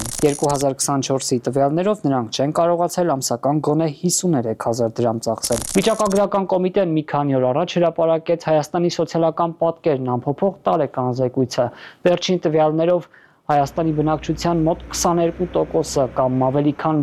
2024-ի տվյալներով նրանք չեն կարողացել ամսական գոնե 53,000 դրամ ծախսել։ Վիճակագրական կոմիտեն մի քանի օր առաջ հրապարակեց Հայաստանի սոցիալական պատկերն ամփոփող տարեկան զեկույցը։ Վերջին տվյալներով Հայաստանի բնակչության մոտ 22%-ը կամ ավելի քան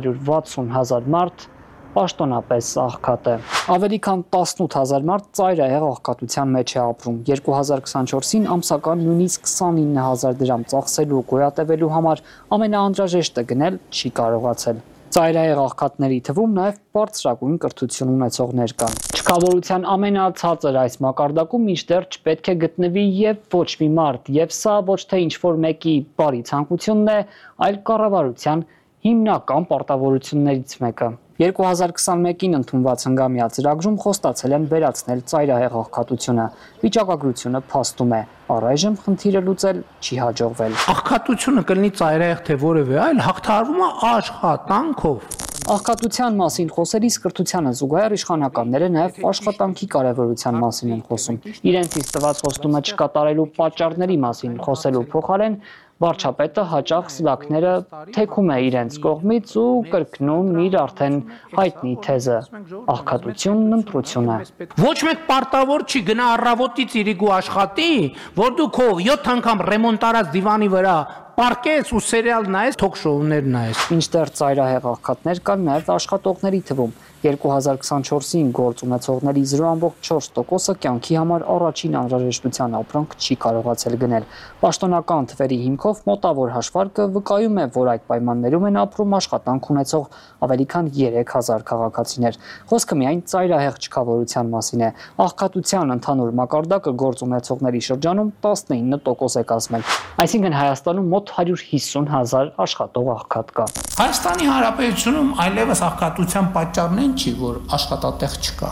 660,000 մարդ պաշտոնապես աղքատ է։ Ավելի քան 18,000 մարդ ծայրահեղ աղքատության մեջ է ապրում։ 2024-ին ամսական նույնիսկ 29,000 դրամ ծախսելու գոյատևելու համար ամենաանհրաժեշտը գնել չի կարողացել։ Ծայրահեղ աղքատների թվում նաև բարձրագույն կրթություն ունեցողներ կան։ Չքավորության ամենացածր այս մակարդակում մինչդեռ չպետք է գտնվի եւ ոչ մի մարդ, եւ սա ոչ թե ինչ-որ մեկի բարի ցանկությունն է, այլ կառավարության հիմնական պարտավորություններից մեկը։ 2021-ին ընդունված հնգամյա ծրագրում խոստացել են վերացնել ծայրահեղ աղքատությունը։ Վիճակագրությունը փաստում է, առայժմ խնդիրը լուծել չի հաջողվել։ Աղքատությունը կլինի ծայրահեղ թե որևէ այլ, հաղթահարվում է աշխատանքով։ Աղքատության մասին խոսելիս կրթությանը զուգահեռ իշխանականները նաև աշխատանքի կարևորության մասին են խոսում։ Իրենցից տված խոստումը չկատարելու պատճառների մասին խոսելու փոխարեն վարչապետը հաճախ սլաքները թեքում է իրենց կողմից ու կրկնում իր արդեն հայտնի թեզը՝ աղքատությունն ընտրություն է։ Ոչ մեկ պարտավոր չի գնա առավոտից իրիկու աշխատի, որ դու քո 7 անգամ ռեմոնտ արած դիվանի վրա պարկես ու սերիալ նայես, թոք-շոուներ նայես։ Մինչդեռ ծայրահեղ աղքատներ կան նաև աշխատողների թվում։ 2024-ին գործ ունեցողների 0.4%-ը կյանքի համար առաջին անհրաժեշտության ապրանք չի կարողացել գնել։ Պաշտոնական թվերի հիմքով մոտավոր հաշվարկը վկայում է, որ այդ պայմաններում են ապրում աշխատանք ունեցող ավելի քան 3,000 քաղաքացիներ։ Խոսքը միայն ծայրահեղ չքավորության մասին է։ Աղքատության ընդհանուր մակարդակը գործ ունեցողների շրջանում 19% է կազմել։ Այսինքն Հայաստանում մոտ 150,000 աշխատող աղքատ կա։ Հայաստանի Հանրապետությունում այլևս աղքատության պատճառն չի, որ աշխատատեղ չկա։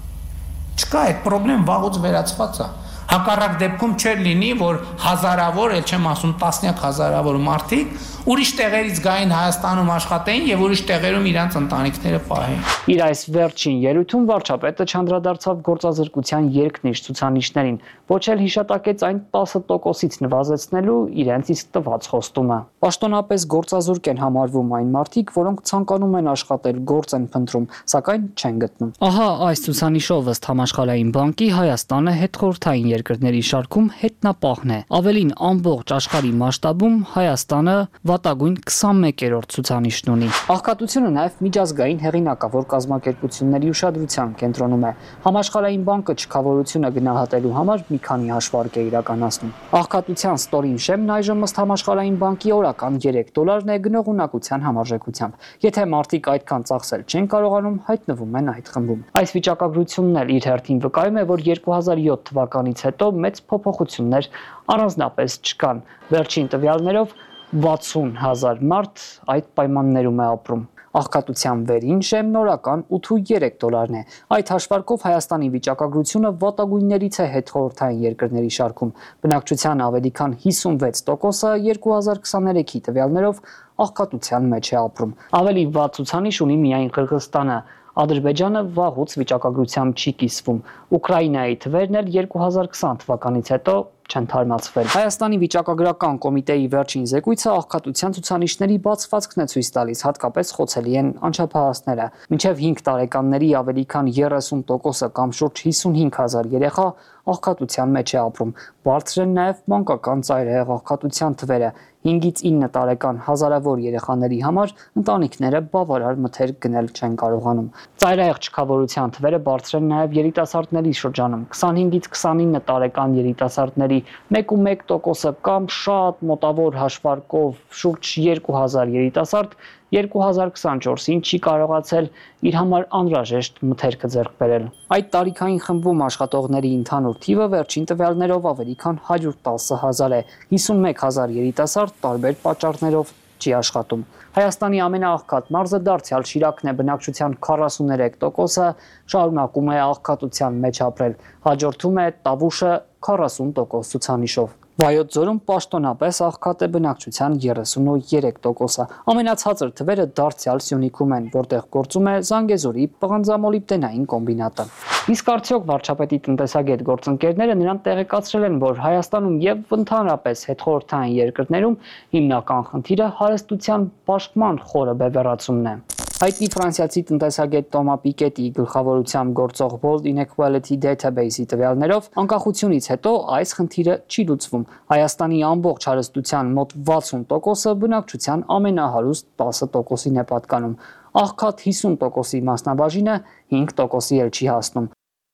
Չկա, այդ խնդրեմ վաղուց վերացված է։ Հակառակ դեպքում չէր լինի, որ հազարավոր, էլ չեմ ասում տասնյակ հազարավոր մարդիկ ուրիշ տեղերից գային Հայաստանում աշխատեին եւ ուրիշ տեղերում իրանց ընտանիքները պահեին։ Իր այս վերջին ելույթում վարչապետը չանդրադարձավ գործազրկության երկնիշ ցուցանիշներին, ոչ էլ հիշատակեց այն 10%-ից նվազեցնելու իրենց իսկ տված խոստումը։ Պաշտոնապես գործազուրկ են համարվում այն մարդիկ, որոնք ցանկանում են աշխատել, գործ են փնտրում, սակայն չեն գտնում։ Ահա այս ցուցանիշով ըստ Համաշխարհային բանկի Հայաստանը հետխորհրդային երկրների շարքում հետնապահն է։ Ավելին, ամբողջ աշխարհի մասշտաբում Հայաստանը վատագույն 21-րդ ցուցանիշն ունի։ Աղքատությունը նաև միջազգային հեղինակավոր կազմակերպությունների ուշադրության կենտրոնում է։ Համաշխարհային բանկը չքավորությունը գնահատելու համար մի քանի հաշվարկ է իրականացնում։ Աղքատության ստորին շեմն այժմ ըստ Համաշխարհային բանկի օրական $3 է գնողունակության համարժեքությամբ։ Եթե մարդիկ այդքան ծախսել չեն կարողանում, հայտնվում են այդ խմբում։ Այս վիճակագրությունն էլ իր հերթին վկայում է, որ 2007 թվականից հետո մեծ փոփոխություններ առանձնապես չկան։ Վերջին տվյալներով 60,000 մարդ այդ պայմաններում է ապրում։ Աղքատության վերին շեմն օրական $8.3 է։ Այդ հաշվարկով Հայաստանի վիճակագրությունը վատագույններից է հետխորհրդային երկրների շարքում։ Բնակչության ավելի քան 56%-ը 2023-ի տվյալներով աղքատության մեջ է ապրում։ Ավելի վատ ցուցանիշ ունի միայն Qırğızstանը։ Ադրբեջանը վաղուց վիճակագրությամբ չի կիսվում։ Ուկրաինայի թվերն էլ 2020 թվականից հետո չեն թարմացվել։ Հայաստանի վիճակագրական կոմիտեի վերջին զեկույցը աղքատության ցուցանիշների բացվածքն է ցույց տալիս, հատկապես խոցելի են անչափահասները։ Մինչև 5 տարեկանների ավելի քան 30%-ը կամ շուրջ 55,000 երեխա աղքատության մեջ է ապրում։ Բարձր են նաև մանկական ծայրահեղ աղքատության թվերը։ 5-ից 9 տարեկան հազարավոր երեխաների համար ընտանիքները բավարար մթերք գնել չեն կարողանում։ Ծայրահեղ չքավորության թվերը բարձր են նաև երիտասարդների շրջանում։ 25-ից 29 տարեկան երիտասարդների 1.1%-ը կամ շատ մոտավոր հաշվարկով շուրջ 2000 երիտասարդ 2024-ին չի կարողացել իր համար անհրաժեշտ մթերքը ձեռք բերել։ Այդ տարիքային խմբում աշխատողների ընդհանուր թիվը վերջին տվյալներով ավելի քան 110,000 է։ 51,000 երիտասարդ տարբեր պատճառներով չի աշխատում։ Հայաստանի ամենաաղքատ մարզը դարձյալ Շիրակն է, բնակչության 43%-ը շարունակում է աղքատության մեջ ապրել։ Հաջորդում է Տավուշը 40% ցուցանիշով։ Վայոց ձորում պաշտոնապես աղքատ է բնակչության 33%-ը։ Ամենացածր թվերը դարձյալ Սյունիքում են, որտեղ գործում է Զանգեզուրի պղնձամոլիբդենային կոմբինատը։ Իսկ արդյոք վարչապետի տնտեսագետ գործընկերները նրան տեղեկացրել են, որ Հայաստանում եւ ընդհանրապես հետխորհրդային երկրներում հիմնական խնդիրը հարստության բաշխման խորը բևեռացումն է։ Հայտնի ֆրանսիացի տնտեսագետ Տոմա Պիկետի գլխավորությամբ գործող World Inequality Database-ի տվյալներով անկախությունից հետո այս խնդիրը չի լուծվում։ Հայաստանի ամբողջ հարստության մոտ 60%-ը բնակչության ամենահարուստ 10%-ին է պատկանում։ Աղքատ 50%-ի մասնաբաժինը 5%-ի էլ չի հասնում։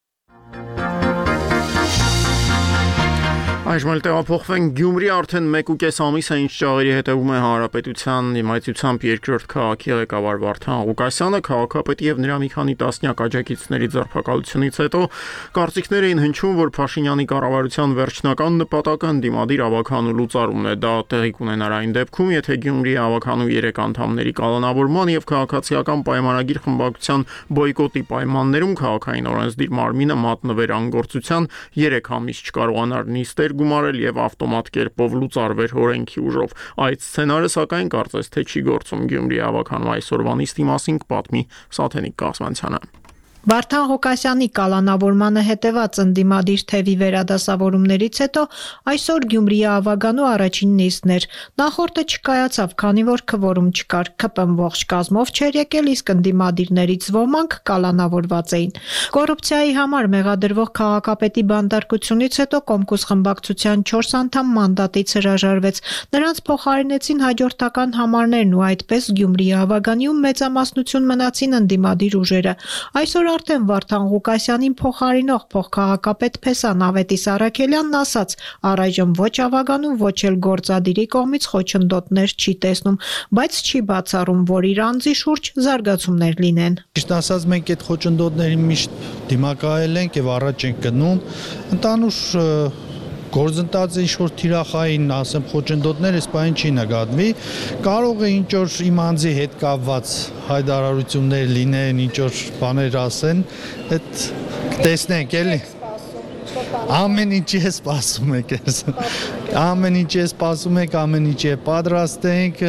Այժմ էլ տեղափոխվենք Գյումրի, արդեն 1.5 ամիս է ինչ ճաղերի հետևում է Հանրապետության իմացությամբ երկրորդ քաղաքի ղեկավար Վարդան Ղուկասյանը, քաղաքապետի եւ նրա մի քանի տասնյակ աջակիցների ձերբակալությունից հետո կարծիքներ էին հնչում, որ Փաշինյանի կառավարության վերջնական նպատակը ընդդիմադիր ավականու լուծարումն է։ Դա տեղի կունենար այն դեպքում, եթե Գյումրիի ավականու 3 անդամների կալանավորման եւ քաղաքացիական պայմանագիր խմբակցության բոյկոտի պայմաններում քաղաքային օրենսդիր մարմինը մատնվեր անգործության 3 ամիս չկարողանար նիստեր գումարել եւ ավտոմատ կերպով լուծարվեր օրենքի ուժով։ Այդ սցենարը սակայն կարծես թե չի գործում Գյումրիի ավականու այսօրվա նիստի մասին կպատմի Սաթենիկ Կասմանցյանը։ Վարդան Ղուկասյանի կալանավորմանը հետևած ընդդիմադիր թևի վերադասավորումներից հետո այսօր Գյումրիի ավականու առաջին նիստն էր։ Նախորդը չկայացավ, քանի որ քվորում չկար, ԿՊ ողջ կազմով չէր եկել, իսկ ընդդիմադիրներից ոմանք կալանավորված էին։ Կոռուպցիայի համար մեղադրվող քաղաքապետի բանտարկությունից հետո Կոմկուս խմբակցության 4 անդամ մանդատից հրաժարվեց։ Նրանց փոխարինեցին հաջորդական համարներն ու այդպես Գյումրիի ավականիում մեծամասնություն մնացին ընդդիմադիր ուժերը։ Այսօր արդեն Վարդան Ղուկասյանին փոխարինող փոխքաղաքապետ Փեսան Ավետիս Արաքելյանն ասաց. առայժմ ոչ ավականու, ոչ էլ գործադիրի կողմից խոչընդոտներ չի տեսնում, բայց չի բացառում, որ իր անձի շուրջ զարգացումներ լինեն։ Ճիշտ ասած, մենք այդ խոչընդոտներին միշտ դիմակայել ենք եւ առաջ ենք գնում։ Ընդհանուր գործընթացը ինչ-որ թիրախային, ասեմ, խոչընդոտներ այս բանը չի նկատվի, կարող է ինչ-որ իմ անձի հետ կապված հայտարարություններ լինեն, ինչ-որ բաներ ասեն, այդ տեսնենք, էլի։ Ամեն ինչի է սպասում եք, ամեն ինչի է սպասում եք, ամեն ինչի է պատրաստ ենք,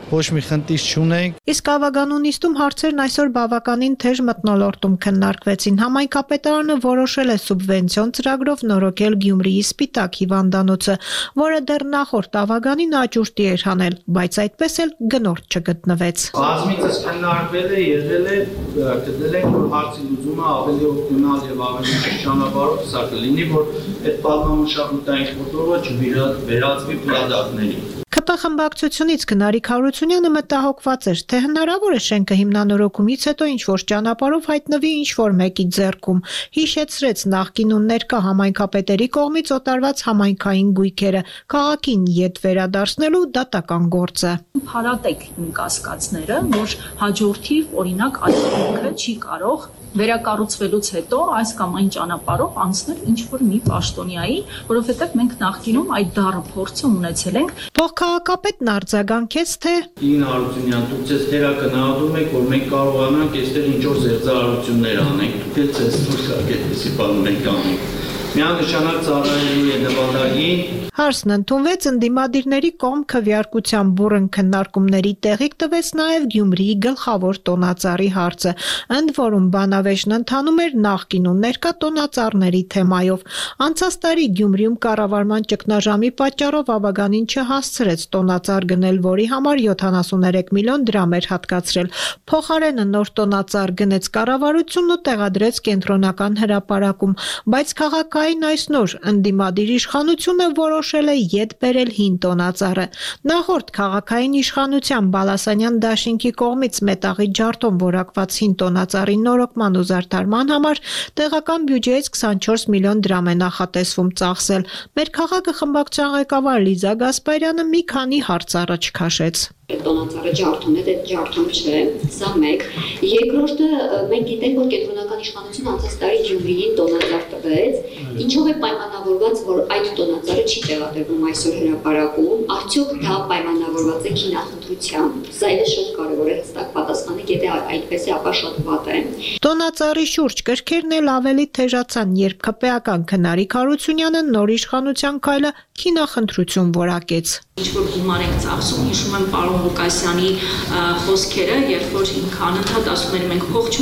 ոչ մի խնդիր չունենք։ Իսկ Ավագանու նիստում հարցերն այսօր բավականին թեժ մթնոլորտում քննարկվեցին։ Համայնքապետարանը որոշել է սուբվենցիոն ծրագրով նորոգել Գյումրիի Սպիտակ հիվանդանոցը, որը դեռ նախորդ Ավագանին աճուրդի էր հանել, բայց այդպես էլ գնորդ չգտնվեց։ Բազմիցս քննարկվել է, եղել է, գտնել ենք, որ հարցի լուծումը ավելի օպտիմալ եւ ավելի ճանապարհով սա կլինի, որ այդ պատմամշակութային խոտորը չվերածվի պլադակների։ ԿՊ խմբակցությունից Գնարիկ Հարությունյանը մտահոգված էր, թե հնարավոր է շենքը հիմնանորոգումից հետո ինչ-որ ճանապարհով հայտնվի ինչ-որ մեկի ձեռքում, հիշեցրեց նախկին ու ներկա համայնքապետերի կողմից օտարված համայնքային գույքերը, քաղաքին ետ վերադարձնելու դատական գործը։ Փարատեք իմ կասկածները, որ հաջորդիվ օրինակ այս գույքը չի կարող վերակառուցվելուց հետո այս կամ այն ճանապարհով անցնել ինչ-որ մի պաշտոնյայի, որովհետև մենք նախկինում այդ դառը փորձը ունեցել ենք։ Փոխքաղաքապետն արձագանքեց, թե Ին Հարությունյան, դուք ձեզ թերակնահատում եք, որ մենք կարողանանք այստեղ ինչ-որ զերծարարություններ անենք, դուք էլ ձեզ դուրս գաք այդպեսի բան մենք անենք։ Միանշանակ ծառայելու է նվանդագին։ Հարցն ընդունվեց ընդդիմադիրների կողմ քվեարկության բուռն քննարկումների տեղիք տվեց նաև Գյումրիի գլխավոր տոնածառի հարցը, ընդ որում բանավեճն ընթանում էր նախկին ու ներկա տոնածառների թեմայով։ Անցած տարի Գյումրիում կառավարման ճգնաժամի պատճառով Ավագանին չհասցրեց տոնածառ գնել, որի համար 73 միլիոն դրամ էր հատկացրել։ Փոխարենը նոր տոնածառ գնեց կառավարությունն ու տեղադրեց կենտրոնական հրապարակում, բայց քաղաքային այս նոր ընդդիմադիր իշխանությունը որոշել է ետ բերել հին տոնածառը։ Նախորդ քաղաքային իշխանության Բալասանյան դաշինքի կողմից մետաղի ջարդոն որակված հին տոնածառի նորոգման ու զարդարման համար տեղական բյուջեից 24 միլիոն դրամ է նախատեսվում ծախսել։ Մեր քաղաքը խմբակցության ղեկավար Լիզա Գասպարյանը մի քանի հարց առաջ քաշեց։ Տոնածառը ջարդոն է, դա ջարդոն չէ, սա մեկ։ Երկրորդը մենք գիտենք, որ կենտրոնական իշխանությունը անցած տարի Գյումրիին տոնածառ տվեց, ինչով է պայմանավորված, որ այդ տոնածառը չի տեղադրվում այսօր հրապարակում, արդյոք դա պայմանավորված է քինախնդրությամբ։ Սա էլ շատ կարևոր է հստակ պատասխանեք, եթե այդպես է, ապա շատ վատ է։ Տոնածառի շուրջ կրքերն էլ ավելի թեժացան, երբ ԿՊ-ական Գնարիկ Հարությունյանը նոր իշխանության քայլը քինախնդրություն որակեց։ Ինչ-որ գումար ենք ծախսում, հիշում եմ պարոն Ղուկասյանի խոսքերը, երբ որ ինքը անընդհատ ասում էր մենք փող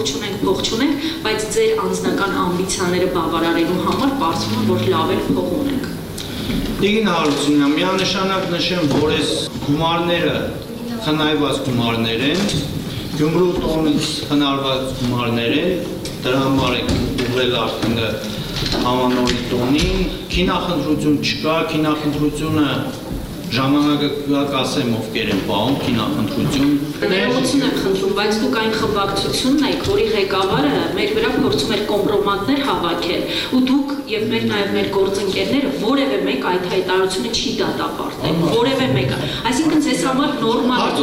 չունենք, բայց ձեր անձնական ամբիցիաները բավարարելու համար կարծում եմ, որ լավ էլ փող ունենք։ Տիկին Հարությունյան, միանշանակ նշեմ, որ այս գումարները խնայված գումարներ են, Գյումրու տոնից խնայված գումարներ են, դրա համար եք ուղղել արդեն համանորի տոնին, քինախնդրություն չկա, քինախնդրությունը ժամանակը կասեմ ովքեր են պահում քինախնդրություն։ Ներողություն եմ խնդրում, բայց դուք այն խմբակցությունն եք, որի ղեկավարը մեր վրա փորձում էր կոմպրոմատներ հավաքել, ու դուք եւ նաև մեր գործընկերները որևէ մեկ այդ հայտարարությունը չի դատապարտել, որևէ մեկը։ Այսինքն ձեզ համար նորմալ է,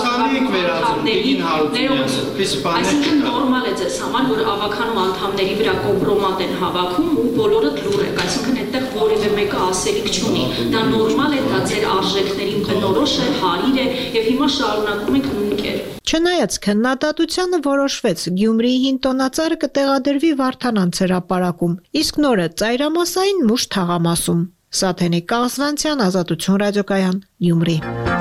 այսինքն նորմալ է ձեզ համար, որ ավականու անդամների վրա կոմպրոմատ են հավաքում ու բոլորը լուր եք, այսինքն այդտեղ որևէ մեկը ասելիք չունի։ Դա նորմալ է, դա ձեր արժեքներին բնորոշ է, հարիր է եւ հիմա շարունակում ենք նույն կերպ։ Չնայած քննադատությանը որոշվեց Գյումրիի հին տոնածառը կտեղադրվի Վարդանանց հրապարակում, իսկ նորը ծայրամասային մուշ թաղամասում։ Սաթենիկ Կաղզվանցյան, Ազատություն ռադիոկայան, Գյումրի։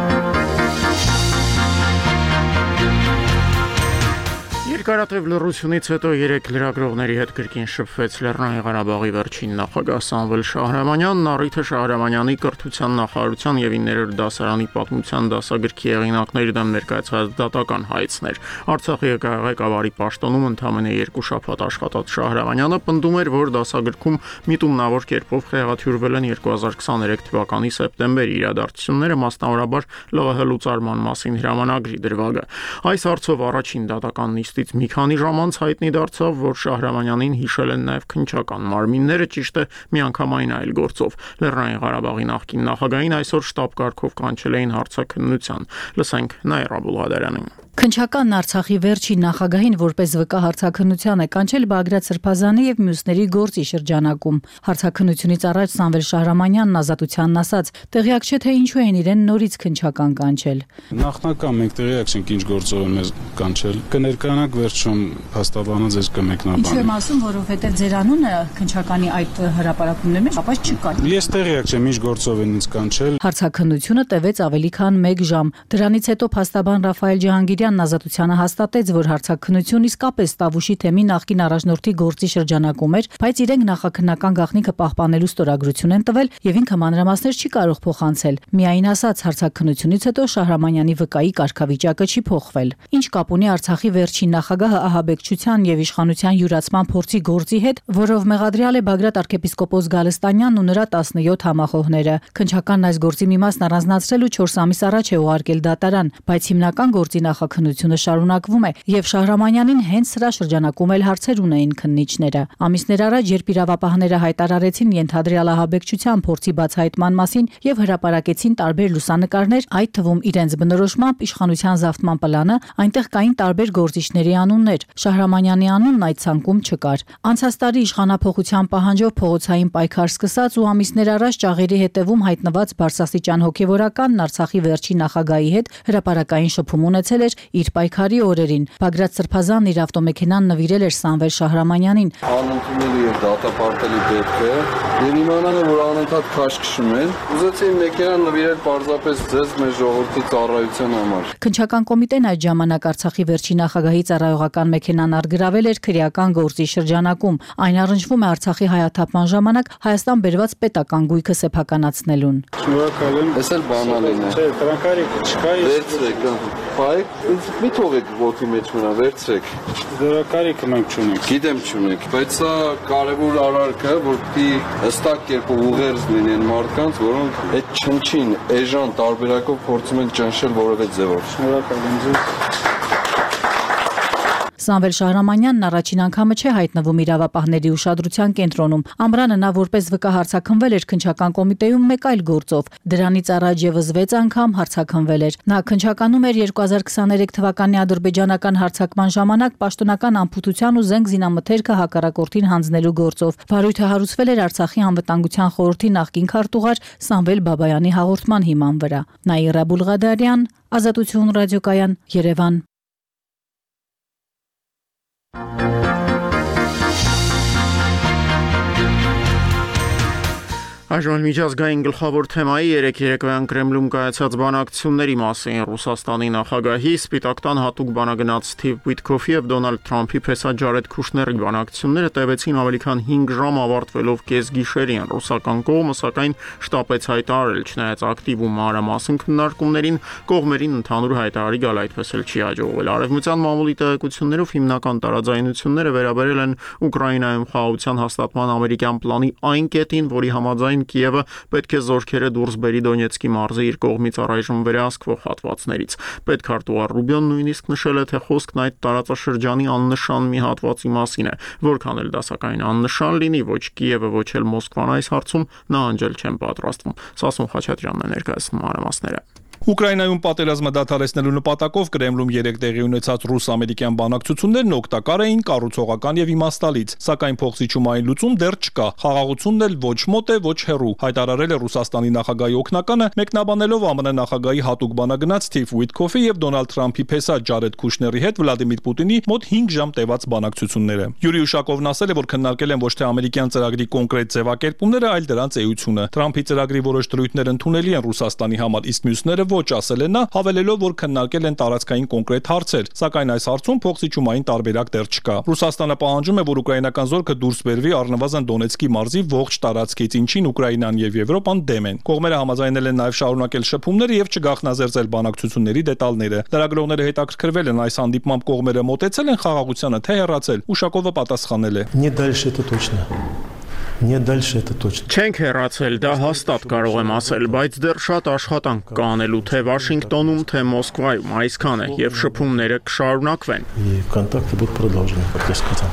Երկարատև լռությունից հետո 3 լրագրողների հետ կրկին շփվեց Լեռնային Ղարաբաղի վերջին նախագահ Սամվել Շահրամանյանն, առիթը Շահրամանյանի կրթության նախարարության եւ 9-րդ դասարանի պատմության դասագրքի հեղինակների դեմ ներկայացված դատական հայցներ։ Արցախի ղեկավարի պաշտոնում ընդամենը 2 շաբաթ աշխատած Շահրամանյանը պնդում էր, որ դասագրքում միտումնավոր կերպով խեղաթյուրվել են 2023 թվականի սեպտեմբերի իրադարձությունները, մասնավորաբար ԼՂՀ լուծարման մասին հրամանագրի դրվագը։ Այս հարցով առաջին դատական նիստից մի քանի ժամ անց հայտնի դարձավ, որ Շահրամանյանին հիշել են նաև քննչական մարմինները, ճիշտ է, միանգամայն այլ գործով։ Լեռնային Ղարաբաղի նախկին նախագահին այսօր շտաբ կարգով կանչել էին հարցաքննության։ Լսենք Նաիրա Բուլղադարյանին։ Քննչականն Արցախի վերջին նախագահին որպես վկա հարցաքննության է կանչել Բագրատ Սրբազանի եւ մյուսների գործի շրջանակում։ Հարցաքննությունից առաջ Սամվել Շահրամանյանն Ազատությանն ասաց, տեղյակ չէ թե ինչու են իրեն նորից քննչական կանչել։ Նախնական մենք տեղյակ չենք ինչ գործով են մեզ կանչել։ Կներկայանանք վերջում փաստաբանը ձեզ կմեկնաբանի։ Ինչու եմ ասում, որովհետեւ ձեր անունը քննչականի այդ հրապարակումների մեջ ապա չկա։ Ես տեղյակ չեմ ինչ գործով են ինձ կանչել։ Հարցաքննությունը տևեց ավելի քան 1 ժամ։ Դրանից հետո փաստաբան Ռաֆայել Ջահանգիրյանն Ազատությանը հաստատեց, որ հարցաքննություն իսկապես Տավուշի թեմի նախկին առաջնորդի գործի շրջանակում էր, բայց իրենք նախաքննական գաղտնիքը պահպանելու ստորագրություն են տվել եւ ինքը մանրամասներ չի կարող փոխանցել։ Միայն ասաց, հարցաքննությունից հետո Շահրամանյանի վկայի կարգավիճակը չի փոխվել։ Ինչ կապ ունի Արցախի վերջին նախագահը ահաբեկչության եւ իշխանության յուրացման փորձի գործի հետ, որով մեղադրյալ է Բագրատ arczepiskopos Գալստանյանն ու նրա 17 համախոհները։ Քննչականն այս գործի մի մասն առանձնացրել ու 4 ամիս առաջ է ուղարկել դատարան, բայց հիմնական գործի նախաքննությունը շարունակվում է եւ Շահրամանյանին հենց սրա շրջանակում էլ հարցեր ունեին քննիչները։ Ամիսներ առաջ, երբ իրավապահները հայտարարեցին ենթադրյալ ահաբեկչության փորձի բացահայտման մասին եւ հրապարակեցին տարբեր լուսանկարներ, այդ թվում իրենց բնորոշմամբ իշխանության զավթման պլանը, այնտեղ կային տարբեր գործիչների անուններ։ Շահրամանյանի անունն այդ ցանկում չկար։ Անցած տարի իշխանափոխության պահանջով փողոցային պայքար սկսած ու ամիսներ առաջ ճաղերի հետևում հայտնված բարձրաստիճան հոգեվորականն Արցախի վերջին նախագահի հետ հրապարակային շփում ունեցել էր իր պայքարի օրերին։ Բագրատ Սրբազանն իր ավտոմեքենան նվիրել էր Սամվել Շահրամանյանին։ Անընդունելի եւ դատապարտելի դեպք է եւ իմանալ է, որ անընդհատ քաշքշում են։ Ուզեցի մեքենան նվիրել պարզապես ձեզ մեր ժողովրդի ծառայության համար։ Քննչական կոմիտեն այդ ժամանակ Արցախի վերջին նախագահի ծառայողական մեքենան արգրավել էր քրեական գործի շրջանակում։ Այն առնչվում է Արցախի հայաթափման ժամանակ Հայաստան բերված պետական գույքը սեփականացնելուն։ Շնորհակալ եմ։ Էս էլ բանալին է։ Չէ, տրանքարիք չկա։ Վերցրեք, բայց մի թողեք ոտի մեջ մնա, վերցրեք։ Դրա կարիքը մենք չունենք։ Գիտեմ չունենք, բայց սա կարևոր արարք է, որ պիտի հստակ կերպով ուղերձ լինեն մարդկանց, որոնք այդ չնչին էժան տարբերակով փորձում են ճնշել որևէ ձևով։ Շնորհակալ եմ ձեզ։ Սամվել Շահրամանյանն առաջին անգամը չէ հայտնվում իրավապահների ուշադրության կենտրոնում։ Ամռանը նա որպես վկա հարցաքննվել էր քննչական կոմիտեում մեկ այլ գործով։ Դրանից առաջ եւս 6 անգամ հարցաքննվել էր։ Նա քննչականում էր 2023 թվականի ադրբեջանական հարձակման ժամանակ պաշտոնական անփութության ու զենք զինամթերքը հակառակորդին հանձնելու գործով։ Վարույթը հարուցվել էր Արցախի անվտանգության խորհրդի նախկին քարտուղար Սամվել Բաբայանի հաղորդման հիման վրա։ Նաիրա Բուլղադարյան, Ազատություն ռադիոկայան, Երևան։ Այժմ միջազգային գլխավոր թեմայի երեկոյան Կրեմլում կայացած բանակցությունների մասին Ռուսաստանի նախագահի Սպիտակ տան հատուկ բանագնաց Սթիվ Ուիթքոֆի եւ Դոնալդ Թրամփի փեսա Ջարեդ Քուշների բանակցությունները տևեցին ավելի քան 5 ժամ, ավարտվելով կեսգիշերին։ Ռուսական կողմը սակայն շտապեց հայտարարել, չնայած ակտիվ ու մանրամասն քննարկումներին կողմերին ընդհանուր հայտարարի գալ այդպես էլ չի հաջողվել։ Արևմտյան մամուլի տեղեկություններով հիմնական տարաձայնությունները վերաբերել են Ուկրաինայում խաղաղության հաստատման ամերիկյան պլանի այն կետին, որի համաձայն Կիևը պետք է զորքերը դուրս բերի Դոնեցկի մարզի իր կողմից առայժմ վերահսկվող հատվածներից։ Պետքարտուղար Ռուբիոն նույնիսկ նշել է, թե խոսքն այդ տարածաշրջանի աննշան մի հատվածի մասին է, որքան էլ դա սակայն աննշան լինի, ոչ Կիևը, ոչ էլ Մոսկվան այս հարցում նահանջել չեն պատրաստվում։ Սասուն Խաչատրյանն է ներկայացնում մանրամասները։ Ուկրաինայում պատերազմը դադարեցնելու նպատակով Կրեմլում երեք տեղի ունեցած ռուս-ամերիկյան բանակցություններն օգտակար էին, կառուցողական եւ իմաստալից, սակայն փոխզիջումային լուծում դեռ չկա։ Խաղաղությունն էլ ոչ մոտ է, ոչ հեռու, հայտարարել է Ռուսաստանի նախագահի օգնականը, մեկնաբանելով ԱՄՆ նախագահի հատուկ բանագնաց Սթիվ Ուիթքոֆի եւ Դոնալդ Թրամփի փեսա Ջարեդ Քուշների հետ Վլադիմիր Պուտինի մոտ 5 ժամ տևած բանակցությունները։ Յուրի Ուշակովն ասել է, որ քննարկել են ոչ թե ամերիկյան ծրագրի կոնկրետ ձևակերպումները, այլ դրանց էությունը։ Թրամփի ծրագրի որոշ դրույթներ ընդունելի են Ռուսաստանի համար, իսկ մյուսները ոչ, ասել է նա, հավելելով, որ քննարկել են տարածքային կոնկրետ հարցեր, սակայն այս հարցում փոխզիջումային տարբերակ դեռ չկա։ Ռուսաստանը պահանջում է, որ ուկրաինական զորքը դուրս բերվի առնվազն Դոնեցկի մարզի ողջ տարածքից, ինչին Ուկրաինան եւ Եվրոպան դեմ են։ Կողմերը համաձայնել են նաեւ շարունակել շփումները եւ չգաղտնազերծել բանակցությունների դետալները։ Լրագրողները հետաքրքրվել են այս հանդիպմամբ կողմերը մոտեցել են խաղաղությանը, թե հեռացել։ Ուշակովը պատասխանել է. Не дальше это точно. Не дальше это точно. Չենք հեռացել, դա հաստատ կարող եմ ասել, բայց դեռ շատ աշխատանք կա անելու թե Վաշինգտոնում, թե Մոսկվայում, այսքան է, եւ շփումները կշարունակվեն։ И контакты будут продолжены, как я сказал.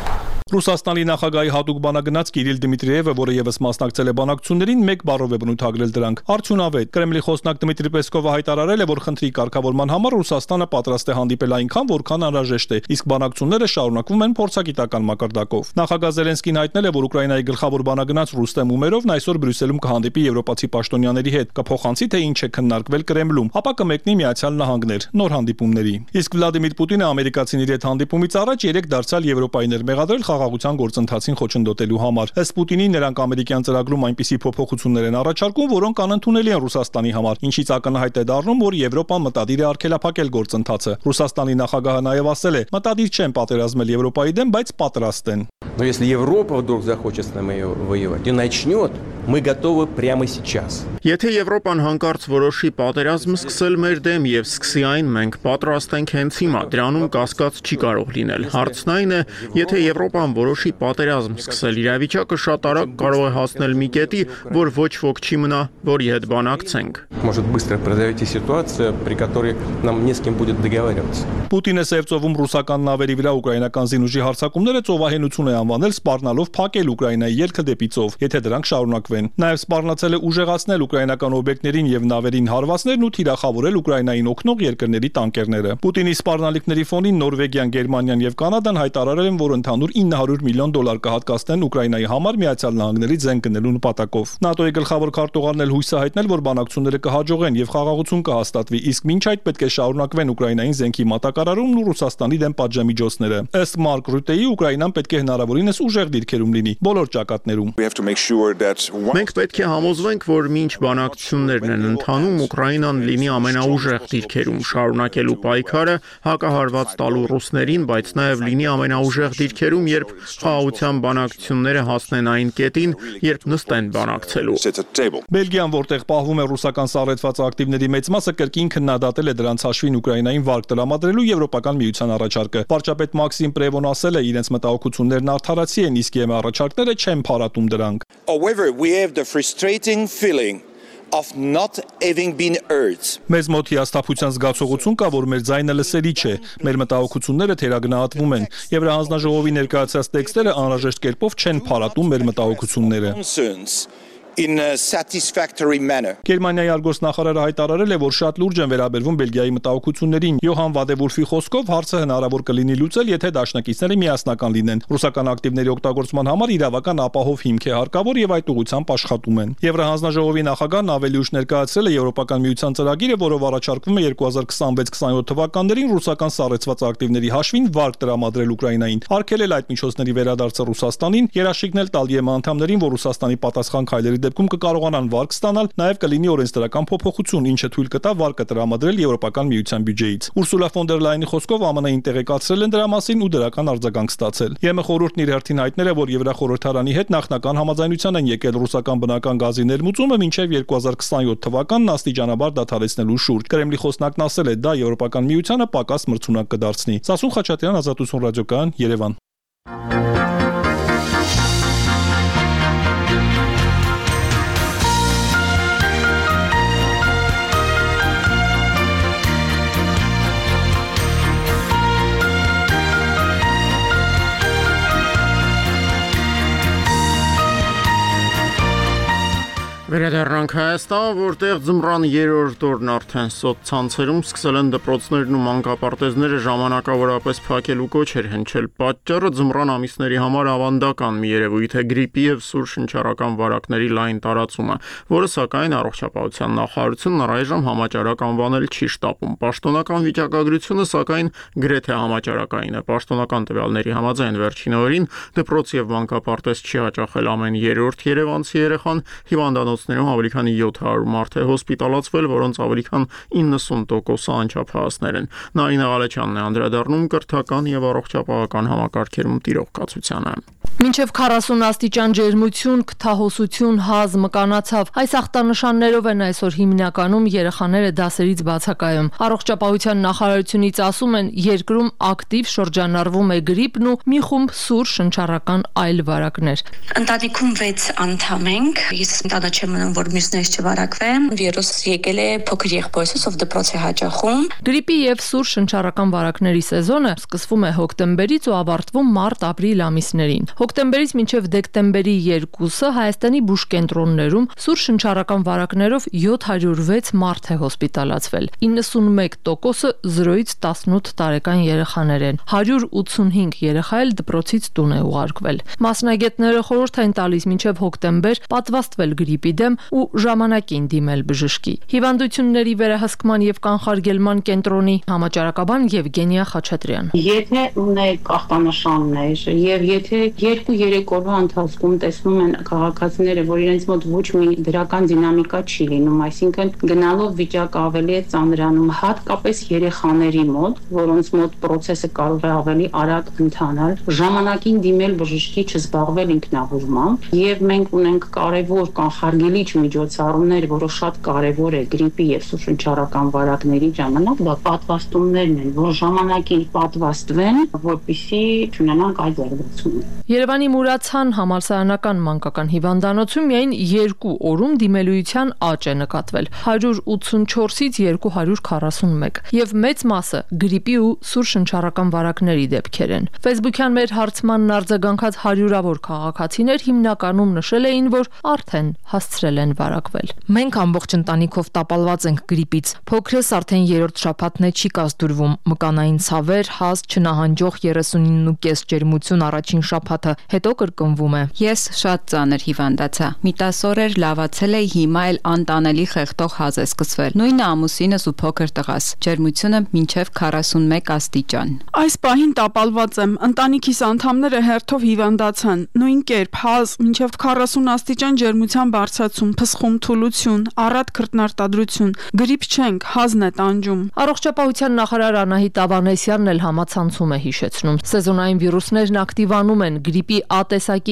Ռուսաստանի նախագահի հատուկ բանագնաց Կիրիլ Դմիտրիևը, որը եւս մասնակցել է բանակցություններին, մեկ բառով է բնութագրել դրանք. արդյունավետ։ Կրեմլի խոսնակ Դմիտրի Պեսկովը հայտարարել է, որ խնդրի կարգավորման համար Ռուսաստանը պատրաստ է հանդիպել այնքան, որքան անհրաժեշտ է, իսկ բանակցությունները շարունակվում են փորձագիտական մակարդակով։ Նախագահ Զելենսկին հայտնել է, որ Ուկրաինայի գլխավոր բանագնաց Ռուստեմ Ումերովն այսօր Բրյուսելում կհանդիպի եվրոպացի պաշտոնյաների հետ, կփոխանցի թե ինչ է քննարկվել Կրեմլում, ապա կմեկնի Միացյալ Նահանգներ նոր հանդիպումների։ Իսկ Վլադիմիր Պուտինը ամերիկացիների հետ հանդիպումից առաջ երեք դարձյալ Եվրոպային էր մեղադրել խաղաղության գործընթացին խոչընդոտելու համար։ Ըստ Պուտինի, նրանք ամերիկյան ծրագրում այնպիսի փոփոխություններ են առաջարկում, որոնք անընդունելի են Ռուսաստանի համար, ինչից ակնհայտ է դառնում, որ Եվրոպան մտադիր է արգելափակել գործընթացը։ Ռուսաստանի նախագահը նաև ասել է. մտադիր չեն պատերազմել Եվրոպայի դեմ, բայց պատրաստ են։ Но если Европа вдруг захочет с нами воевать и начнет, мы готовы прямо сейчас. Եթե Եվրոպան հանկարծ որոշի պատերազմ սկսել մեր դեմ եւ սկսի այն, մենք պատրաստ ենք հենց հիմա, դրանում կասկած չի կարող լինել։ Հարցն այն է, եթե Եվրոպան որոշի պատերազմ սկսել, իրավիճակը շատ արագ կարող է հասնել մի կետի, որ ոչ ոք չի մնա, որի հետ բանակցենք։ Может быстро произойти ситуация, при которой нам не с кем будет договариваться. Պուտինը Սևծովում ռուսական նավերի վրա ուկրաինական զինուժի հարձակումները ծովահենություն է անվանել, սպառնալով փակել Ուկրաինայի ելքը դեպի ծով, եթե դրանք շարունակվեն։ Նաև սպառնացել է ուժեղացնել ուկրաինական օբյեկտներին եւ նավերին հարվածներն ու թիրախավորել Ուկրաինային օգնող երկրների տանկերները։ Պուտինի սպառնալիքների ֆոնին Նորվեգիան, Գերմանիան եւ Կանադան հայտարարել են, որ ընդհանուր $900 միլիոն կհատկացնեն Ուկրաինայի համար Միացյալ Նահանգների զենք գնելու նպատակով։ ՆԱՏՕ-ի գլխավոր քարտուղարն էլ հույս է հայտնել, որ բանակցությունները կհաջողեն եւ խաղաղություն կհաստատվի, իսկ մինչ այդ պետք է շարունակվեն Ուկրաինային զենքի մատակարարումն ու Ռուսաստանի դեմ պատժամիջոցները։ Ըստ Մարկ Ռուտեի, Ուկրաինան պետք է հնարավորինս ուժեղ դիրքերում լինի բոլոր ճակատներում։ Մենք պետք է համոզվենք, որ մինչ բանակցություններն են ընթանում, Ուկրաինան լինի ամենաուժեղ դիրքերում, շարունակելու պայքարը, հակահարված տալու ռուսներին, բայց նաև լինի ամենաուժեղ դիրքերում, երբ խաղաղության բանակցությունները հասնեն այն կետին, երբ նստեն բանակցելու։ Բելգիան, որտեղ պահվում է ռուսական սառեցված ակտիվների մեծ մասը, կրկին քննադատել է դրանց հաշվին Ուկրաինային վարկ տրամադրելու Եվրոպական միության առաջարկը։ Վարչապետ Մաքսիմ Պրևոն ասել է, իրենց մտահոգություններն արդարացի են, իսկ ԵՄ առաջարկները չեն փարատում դրանք։ However, we have the frustrating feeling of not having been heard. Մեզ մոտ հիասթափության զգացողություն կա, որ մեր ձայնը լսելի չէ։ Մեր մտահոգությունները թերագնահատվում են։ Եվրահանձնաժողովի ներկայացած տեքստերը անհրաժեշտ կերպով չեն փարատում մեր մտահոգությունները։ In a satisfactory manner. Գերմանիայի արգոսնախարարը հայտարարել է, որ շատ լուրջ են վերաբերվում Բելգիայի մտահոգություններին։ Յոհան Վադեվուլֆի խոսքով հարցը հնարավոր կլինի լուծել, եթե դաշնակիցները միասնական լինեն։ Ռուսական ակտիվների օգտագործման համար իրավական ապահով հիմք է հարկավոր եւ այդ ուղղությամբ աշխատում են։ Եվրահանձնաժողովի նախագահն ավելի ուշ ներկայացրել է Եվրոպական միության ծրագիրը, որով առաջարկվում է 2026-27 թվականներին ռուսական սառեցված ակտիվների հաշվին վարկ տրամադրել Ուկրաինային, արգելել այդ միջոցների վերադարձը Ռուսաստանին, երաշխիքնել տալ ԵՄ անդամներին, որ Ռուսաստանի պատասխան քայլերի դեպքում կկարողանան վարկ ստանալ, նաև կլինի օրենսդրական փոփոխություն, ինչը թույլ կտա վարկը տրամադրել Եվրոպական միության բյուջեից։ Ուրսուլա ֆոն դեր Լայնի խոսքով ԱՄՆ-ին տեղեկացրել են դրա մասին ու դրական արձագանք ստացել։ ԵՄ խորհուրդն իր հերթին հայտնել է, որ Եվրախորհրդարանի հետ նախնական համաձայնության են եկել ռուսական բնական գազի ներմուծումը մինչև 2027 թվականն աստիճանաբար դադարեցնելու շուրջ։ Կրեմլի խոսնակն ասել է, դա Եվրոպական միությանը պակաս մրցունակ կդարձնի։ Սասուն Խաչատրյան, Ազատություն ռադիոկայան, Երևան։ Վերադառնանք Հայաստան, որտեղ ձմռան 3-րդ օրն արդեն սոցցանցերում սկսել են դպրոցներն ու մանկապարտեզները ժամանակավորապես փակելու կոչեր հնչել։ Պատճառը ձմռան ամիսների համար ավանդական մի երևույթ է գրիպի եւ սուր շնչառական վարակների լայն տարածումը, որը սակայն առողջապահության նախարարությունն առայժմ համաճարակ անվանել չի շտապում։ Պաշտոնական վիճակագրությունը սակայն գրեթե համաճարակային է։ Պաշտոնական տվյալների համաձայն վերջին օրերին դպրոց եւ մանկապարտեզ չի հաճախել ամեն 3-րդ երևանցի երեխան, հիվանդանոցներում ավելի քան 700 մարդ է հոսպիտալացվել, որոնց ավելի քան 90%-ը անչափահասներ են։ Նարինե Ղալեչյանն է անդրադառնում կրթական եւ առողջապահական համակարգերում տիրող կացությանը։ Մինչև 40 աստիճան ջերմություն, քթահոսություն, հազ մկանացավ։ Այս ախտանշաններով են այսօր հիմնականում երեխաները դասերից բացակայում։ Առողջապահության նախարարությունից ասում են, երկրում ակտիվ շրջանառվում է գրիպն ու մի խումբ սուր շնչառական այլ վարակներ։ Ընտանիքում 6 անդամ ենք։ Ես ընտանը չեմ մնում որ մյուսներից չվարակվեն։ Վիրուսը եկել է փոքր եղբորս ով դպրոց է հաճախում։ Գրիպի եւ սուր շնչառական վարակների սեզոնը սկսվում է հոկտեմբերից ու ավարտվում մարտ-ապրիլ ամիսներին։ Հոկտեմբերից մինչև դեկտեմբերի 2-ը Հայաստանի բուժկենտրոններում սուր շնչառական վարակներով 706 մարդ է հոսպիտալացվել։ 91%-ը 0-ից 18 տարեկան երեխաներ են։ 185 երեխա էլ դպրոցից տուն է ուղարկվել։ Մասնագետները խորհուրդ են տալիս մինչև հոկտեմբեր պատվաստվել գրիպի դեմ ու ժամանակին դիմել բժշկի։ Հիվանդությունների վերահսկման եւ կանխարգելման կենտրոնի համաճարակաբան Եվգենիա Խաչատրյան։ Եթե ունեք ախտանշաններ եւ եթե 2-3 օրվա ընթացքում տեսնում են քաղաքացիները, որ իրենց մոտ ոչ մի դրական դինամիկա չի լինում, այսինքն գնալով վիճակը ավելի է ծանրանում, հատկապես երեխաների մոտ, որոնց մոտ process-ը կարող է ավելի արագ ընթանալ, ժամանակին դիմել բժշկի, չզբաղվել ինքնաբուժմամբ, եւ մենք ունենք կարևոր կանխարգելիչ միջոցառումներ, որը շատ կարևոր է գրիպի եւ սուշնչառական վարակների ժամանակ, դա պատվաստումներն են, որ ժամանակին պատվաստվեն, որպեսզի չունենանք այդ զարգացումը։ Երևանի Մուրացյան համալսարանական մանկական հիվանդանոցում միայն 2 օրում դիմելույթյան աճ է նկատվել 184-ից 241 եւ մեծ մասը գրիպի ու սուր շնչառական վարակների դեպքեր են։ Facebook-յան մեր հարցմանն արձագանքած հարյուրավոր քաղաքացիներ հիմնականում նշել էին, որ արդեն հասցրել են վարակվել։ Մենք ամբողջ ընտանիքով տապալված ենք գրիպից։ Փոքրս արդեն 3-րդ շաբաթն է չի կազդուրվում։ Մկանային ցավեր, հաստ, չնահանջող 39.5 ջերմություն առաջին շաբաթը, հետո կրկնվում է։ Ես շատ ծանր հիվանդացա։ Մի 10 օր էր լավացել էի, հիմա էլ անտանելի խեղդող հազ է սկսվել։ Նույնը ամուսինս ու փոքր տղաս։ Ջերմությունը մինչև 41 աստիճան։ Այս պահին տապալված եմ։ Ընտանիքիս անդամները հերթով հիվանդացան։ Նույն կերպ հազ, մինչև 40 աստիճան ջերմության բարձրացում, փսխում, թուլություն, առատ քրտնարտադրություն։ Գրիպ չենք, հազն է տանջում։ Առողջապահության նախարար Անահիտ Ավանեսյանն էլ համացանցում է հիշեցնում։ Սեզոնային վիրուսներն ակտիվանում են գրիպի A տեսակի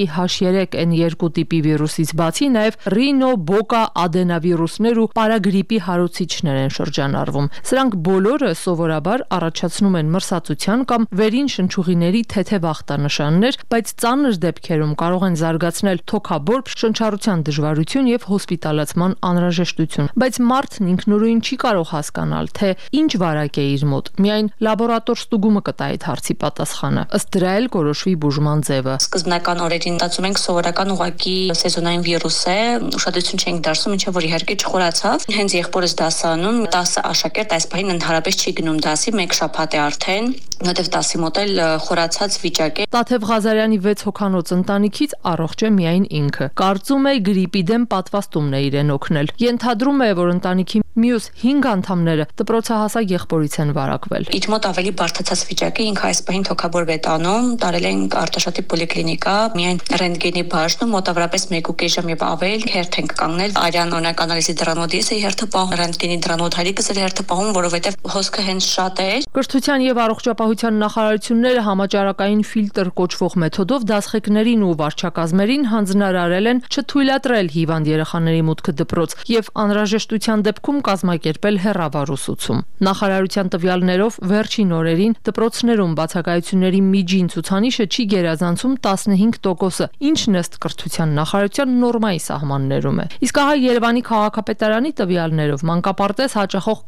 H3N2 տիպի վիրուսից բացի նաև ռինո, բոկա, ադենավիրուսներ ու պարագրիպի հարուցիչներ են շրջանառվում։ Սրանք բոլորը սովորաբար առաջացնում են մրսածության կամ վերին շնչուղիների թեթև ախտանշաններ, բայց ծանր դեպքերում կարող են զարգացնել թոքաբորբ, շնչառության դժվարություն եւ հոսպիտալացման անհրաժեշտություն։ Բայց մարդն ինքնուրույն չի կարող հասկանալ, թե ինչ վարակ է իր մոտ։ Միայն լաբորատոր ստուգումը կտա այդ հարցի պատասխանը։ Ըստ դրա էլ կորոշվի բուժման ձևը։ Սկզբնական օրերին մտածում ենք սովորական ուղղակի սեզոնային վիրուս է, ուշադրություն չենք դարձնում, ինչը որ իհարկե չխորացավ։ Հենց եղբորս դասանում 10 աշակերտ այս պահին ընդհանրապես չի գնում դասի, 1 շաբաթ է արդեն, որտեղ դասի մոտ էլ խորացած վիճակ է։ Տաթև Ղազարյանի 6 հոգանոց ընտանիքից առողջ է միայն ինքը։ Կարծում է գրիպի դեմ պատվաստումն է իրեն օգնել։ Ենթադրում է, որ ընտանիքի մյուս 5 անդամները դպրոցահասակ եղբորից են վարակվել։ Իր մոտ ավելի բարդացած վիճակ է, ինքը այս պահին թոքաբորբ է տանում, տարել ենք Արտաշատի պոլիկլինիկա, միայն ռենտգենի բաժնում մոտավորապես 1.5 ժամ եւ ավել հերթ ենք կանգնել։ Արյան օրինակ անալիզի դրանոդի է հերթը պահում, ռենտգենի դրանոդ հարիկս էլ հերթը պահում, որովհետեւ հոսքը հենց շատ է։ Կրթության եւ առողջապահության նախարարությունները համաճարակային ֆիլտր կոչվող մեթոդով դասղեկներին ու վարչակազմերին հանձնարարել են չթույլատրել հիվանդ երեխաների մուտքը դպրոց եւ անհրաժեշտության դեպքում կազմակերպել հեռավար ուսուցում։ Նախարարության տվյալներով վերջին օրերին դպրոցներում բացակայությունների միջին ցուցանիշը չի գերազանցում 15%-ը, ինչն ըստ կրթության նախարարության նորմայի սահմաններում է։ Իսկ ահա Երևանի քաղաքապետարանի տվյալներով մանկապարտեզ հաճախող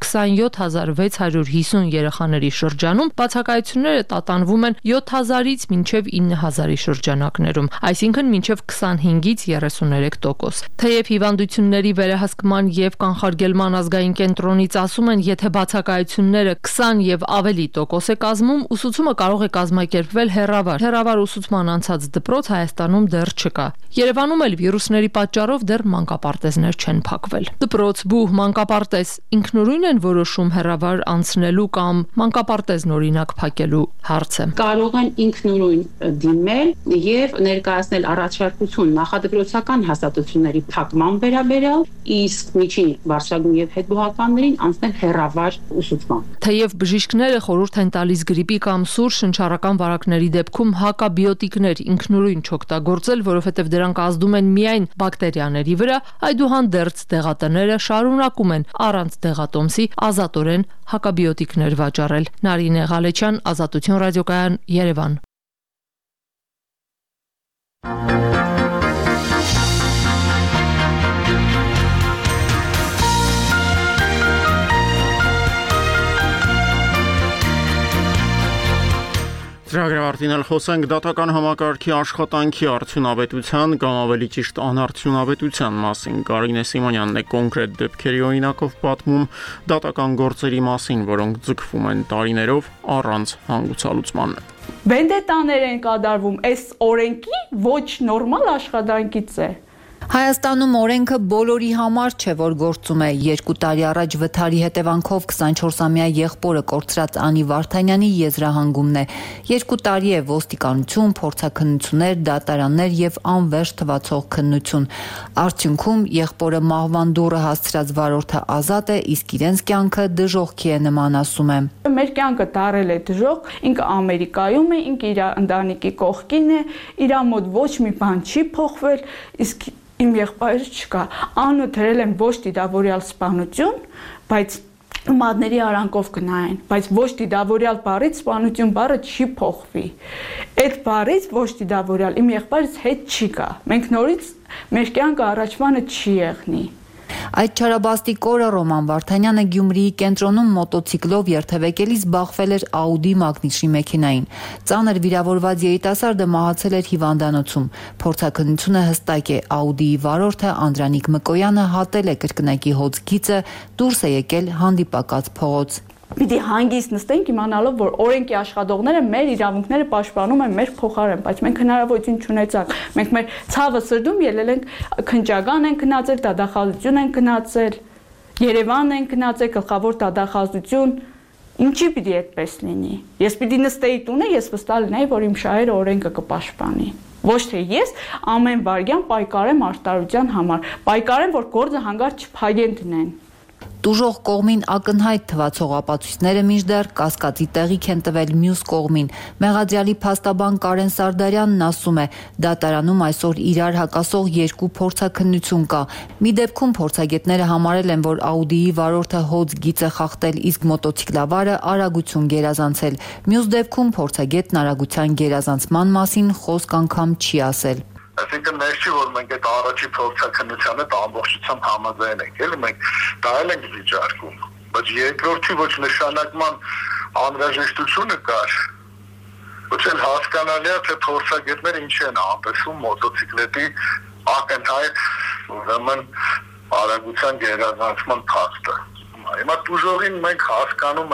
27650 երեխաների շրջանում բացակայությունները տատանվում են 7000-ից մինչև 9000-ի շրջանակներում, այսինքն մինչև 25-ից 33%։ Թեև հիվանդությունների վերահսկման եւ կանխարգելման ազգային կենտրոնից ասում են, եթե բացակայությունները 20 եւ ավելի տոկոս է կազմում, ուսուցումը կարող է կազմակերպվել հեռավար։ Հեռավար ուսուցման անցած դպրոց Հայաստանում դեռ չկա։ Երևանում էլ վիրուսների պատճառով դեռ մանկապարտեզներ չեն փակվել։ Դպրոց, բուհ, մանկապարտեզ ինքնուրույն են որոշում հեռավար անցնելու կամ մանկապարտեզն օրինակ փակելու հարցը։ Կարող են ինքնուրույն դիմել եւ ներկայացնել առաջարկություն նախադպրոցական հաստատությունների փակման վերաբերյալ, իսկ միջին բարձրագույն եւ հետբուհականներին անցնել հեռավար ուսուցման։ Թեև բժիշկները խորհուրդ են տալիս գրիպի կամ սուր շնչառական վարակների դեպքում հակաբիոտիկներ ինքնուրույն չօգտագործել, որովհետև դրանք ազդում են միայն բակտերիաների վրա, այդուհանդերձ դեղատները շարունակում են առանց դեղատոմսի ազատորեն հակաբիոտիկներ վաճառել։ Նարինե Ղալեչյան, Ազատություն ռադիոկայան, Երևան։ Ծրագրավարտին էլ խոսենք դատական համակարգի աշխատանքի արդյունավետության կամ ավելի ճիշտ անարդյունավետության մասին։ Կարինե Սիմոնյանն է կոնկրետ դեպքերի օրինակով պատմում դատական գործերի մասին, որոնք ձգվում են տարիներով առանց հանգուցալուծման։ Վենդետաներ են կատարվում, այս օրենքի ոչ նորմալ աշխատանքից է։ Հայաստանում օրենքը բոլորի համար չէ, որ գործում է։ 2 տարի առաջ վթարի հետևանքով 24-ամյա եղբորը կորցրած Անի Վարդանյանի եզրահանգումն է։ 2 տարի է ոստիկանություն, փորձաքննություններ, դատարաններ եւ անվերջ թվացող քննություն։ Արդյունքում եղբորը մահվան դուռը հասցրած վարորդը ազատ է, իսկ իրենց կյանքը դժոխքի է նման, ասում է։ Մեր կյանքը դարել է դժոխք, ինքը Ամերիկայում է, ինքը իր ընտանիքի կողքին է, իր մոտ ոչ մի բան չի փոխվել, իսկ իմ եղբայրը չկա։ Անունը դրել են ոչ դիտավորյալ սպանություն, բայց մատների արանքով կնայեն, բայց ոչ դիտավորյալ բառից սպանություն բառը չի փոխվի։ Այդ բառից ոչ դիտավորյալ իմ եղբայրից հետ չի գա։ Մենք նորից մեր կյանքը առաջվանը չի եղնի։ Այդ չարաբաստիկ օրը Ռոման Վարդանյանը Գյումրիի կենտրոնում մոտոցիկլով երթևեկելիս բախվել էր Audi մագնիսի մեքենային։ Ծանր վիրավորված երիտասարդը մահացել էր հիվանդանոցում։ Փորձաքննությունը հստակ է, Audi-ի վարորդը Անդրանիկ Մկոյանը հատել է կրկնակի հոծ գիծը, դուրս է եկել հանդիպակաց փողոց։ Պիտի հանգիստ նստենք իմանալով, որ օրենքի աշխատողները մեր իրավունքները պաշտպանում են մեր փոխարեն, բայց մենք հնարավորություն չունեցանք։ Մենք մեր ցավը սրդում ելել ենք, քնճագան են գնացել, դատախազություն են գնացել, Երևան են գնացել, գլխավոր դատախազություն։ Ինչի պիտի այդպես լինի։ Ես պիտի նստեի տունը, ես վստահ լինեի, որ իմ շահերը օրենքը կպաշտպանի։ Ոչ թե ես ամեն վարքյան պայքարեմ արտարության համար, պայքարեմ, որ գործը հանգարց չփակեն դնեն։ Տուժող կողմին ակնհայտ թվացող ապացույցները մինչդեռ կասկածի տեղիք են տվել մյուս կողմին։ Մեղադրյալի փաստաբան Կարեն Սարդարյանն ասում է, դատարանում այսօր իրար հակասող 2 փորձաքննություն կա։ Մի դեպքում փորձագետները համարել են, որ Audi-ի վարորդը հոծ գիծ է խախտել, իսկ մոտոցիկլավարը արագություն գերազանցել։ Մյուս դեպքում փորձագետն արագության գերազանցման մասին խոսք անգամ չի ասել։ Այսինքն մեր չի, որ մենք այդ առաջի փորձաքննությանը ամբողջությամբ համաձայն ենք, էլի մենք դա ենք վիճարկում, բայց երկրորդի ոչ նշանակման անհրաժեշտությունը կար, ոչ էլ հասկանալի է, թե փորձագետները ինչ են անտեսում մոտոցիկլետի ակնհայտ ուրեմն արագության գերազանցման փաստը։ Հիմա տուժողին մենք հասկանում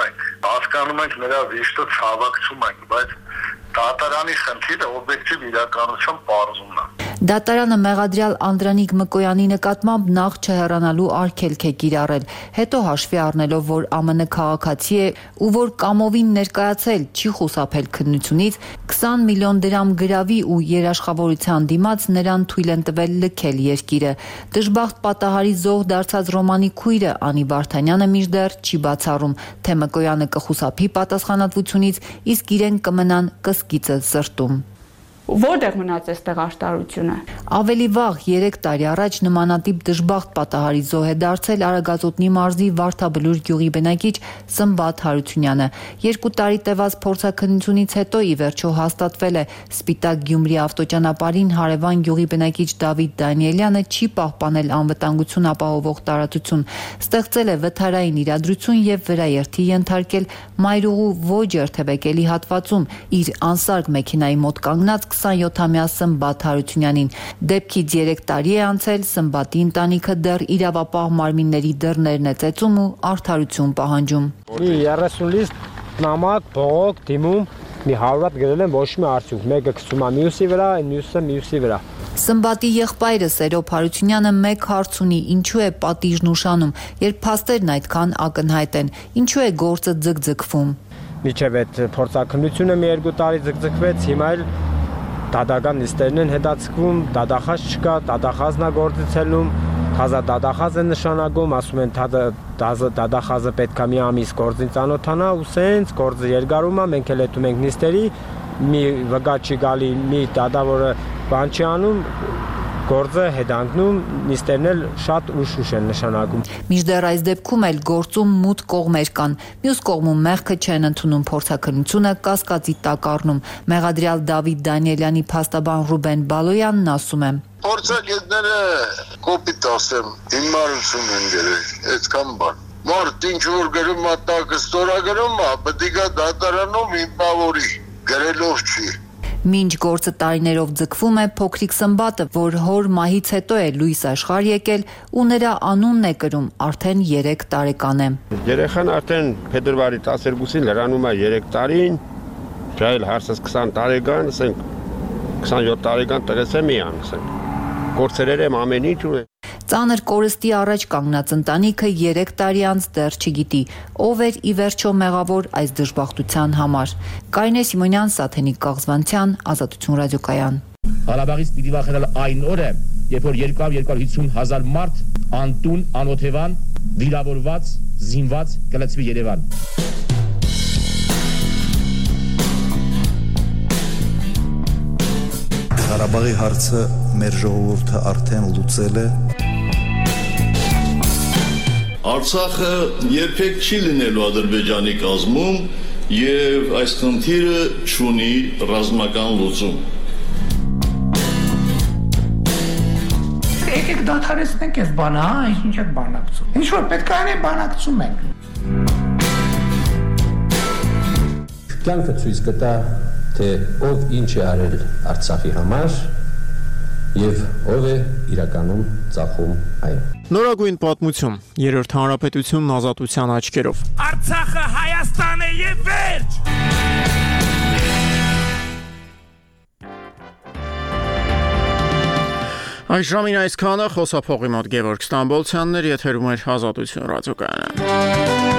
ենք նրա վիշտը ցավակցում ենք, բայց դատարանի խնդիրը օբյեկտիվ իրականության պարզումն է։ Դատարանը մեղադրյալ Անդրանիկ Մկոյանի նկատմամբ նախ չհեռանալու արգելք է կիրառել, հետո հաշվի առնելով, որ ԱՄՆ քաղաքացի է ու որ կամովին ներկայացել չի խուսափել քննությունից, 20 միլիոն դրամ գրավի ու երաշխավորության դիմաց նրան թույլ են տվել լքել երկիրը։ Դժբախտ պատահարի զոհ դարձած Ռոմանի քույրը Անի Վարդանյանը մինչդեռ չի բացառում, թե Մկոյանը կխուսափի պատասխանատվությունից, իսկ իրեն կմնան կսկիծը սրտում։ Որտեղ մնաց այստեղ արտարությունը։ Ավելի վաղ 3 տարի առաջ նմանատիպ դժբախտ պատահարի զոհ է դարձել Արագածոտնի մարզի Վարդաբլուր գյուղի բնակիչ Սմբատ Հարությունյանը։ 2 տարի տևած փորձաքննությունից հետո ի վերջո հաստատվել է Սպիտակ Գյումրի ավտոճանապարհին հարևան գյուղի բնակիչ Դավիթ Դանիելյանը չի պահպանել անվտանգություն ապահովող տարածություն, ստեղծել է վթարային իրադրություն եւ վերաերթի ենթարկել մայրուղու ոչ երթևեկելի հատվածում իր անսարք մեքենայի մոտ կանգնած 27-ամյա Սմբատ Հարությունյանին։ Դեպքից 3 տարի է անցել, Սմբատի ընտանիքը դեռ իրավապահ մարմինների դռներն է ծեծում ու արդարություն պահանջում։ Մի 30 լիստ նամակ, բողոք, դիմում, մի 100 հատ գրել են, ոչ մի արդյունք, մեկը գցում է մյուսի վրա, մյուսի վրա։ Սմբատի եղբայրը Սերոբ Հարությունյանը մեկ հարց ունի, ինչու է պատիժն ուշանում, երբ փաստերն այդքան ակնհայտ են, ինչու է գործը ձգձգվում։ Միջև այդ փորձաքննությունը մի 2 տարի ձգձգվեց, հիմա էլ դատական նիստերն են հետաձգվում, դատախազ չկա, դատախազն է գործեցնում, դատախազ է նշանակում, ասում են դատախազը պետք է մի ամիս գործին ծանոթանա ու սենց գործը երկարում է, մենք էլ հետում ենք նիստերի, մի վգա չի գալի, մի դատավորը բան չի անում, գործը հետանգնում, նիստերն էլ շատ ուշ են նշանակում։ Մինչդեռ այս դեպքում էլ գործում մութ կողմեր կան։ Մյուս կողմում մեղքը չեն ընդունում փորձաքննությունը, կասկածի տակ առնում։ Մեղադրյալ Դավիթ Դանիելյանի փաստաբան Ռուբեն Բալոյանն ասում է. Փորձագետները կոպիտ ասեմ, հիմարություն են գրել, այդքան բան։ Մարդ ինչ որ գրում է տակը ստորագրում է, պետք է դատարանում հիմնավորի։ գրելով չի։ Մինչ գործը տարիներով ձգվում է, փոքրիկ Սմբատը, որ հոր մահից հետո է լույս աշխարհ եկել ու նրա անունն է կրում, արդեն 3 տարեկան է։ Երեխան արդեն փետրվարի 12-ին լրանում է 3 տարին, ճայել հարսս 20 տարեկան, ասենք 27 տարեկան տղես է միան, ասենք։ Գործերեր եմ ամեն ինչ ու Ծանր կորստի առաջ կանգնած ընտանիքը 3 տարի անց դեռ չգիտի, ով էր ի վերջո մեղավոր այս դժբախտության համար։ Կարինե Սիմոնյան, Սաթենիկ Կաղզվանցյան, Ազատություն ռադիոկայան։ Ղարաբաղից պիտի վախենալ այն օրը, երբ որ 250,000 մարդ անտուն, անօթևան, վիրավորված, զինված կլցվի Երևան։ Ղարաբաղի հարցը մեր ժողովուրդը արդեն լուծել է։ Արցախը երբեք չի լինելու Ադրբեջանի կազմում եւ այս խնդիրը չունի ռազմական լուծում։ Եկեք դադարեցնենք այս բանը, ինչ եք բանակցում։ Ինչ որ պետք է անենք, բանակցում ենք։ Կյանքը ցույց կտա, թե ով ինչ է արել Արցախի համար եւ ով է իրականում ծախում այն։ Նորագույն պատմություն, Երրորդ հանրապետությունն ազատության աչքերով։ Արցախը Հայաստան է եւ վերջ։ Այս ժամին այսքանը, խոսափողի մոտ Գևորգ Ստամբոլցյանն էր, եթերում էր Ազատություն ռադիոկայանը։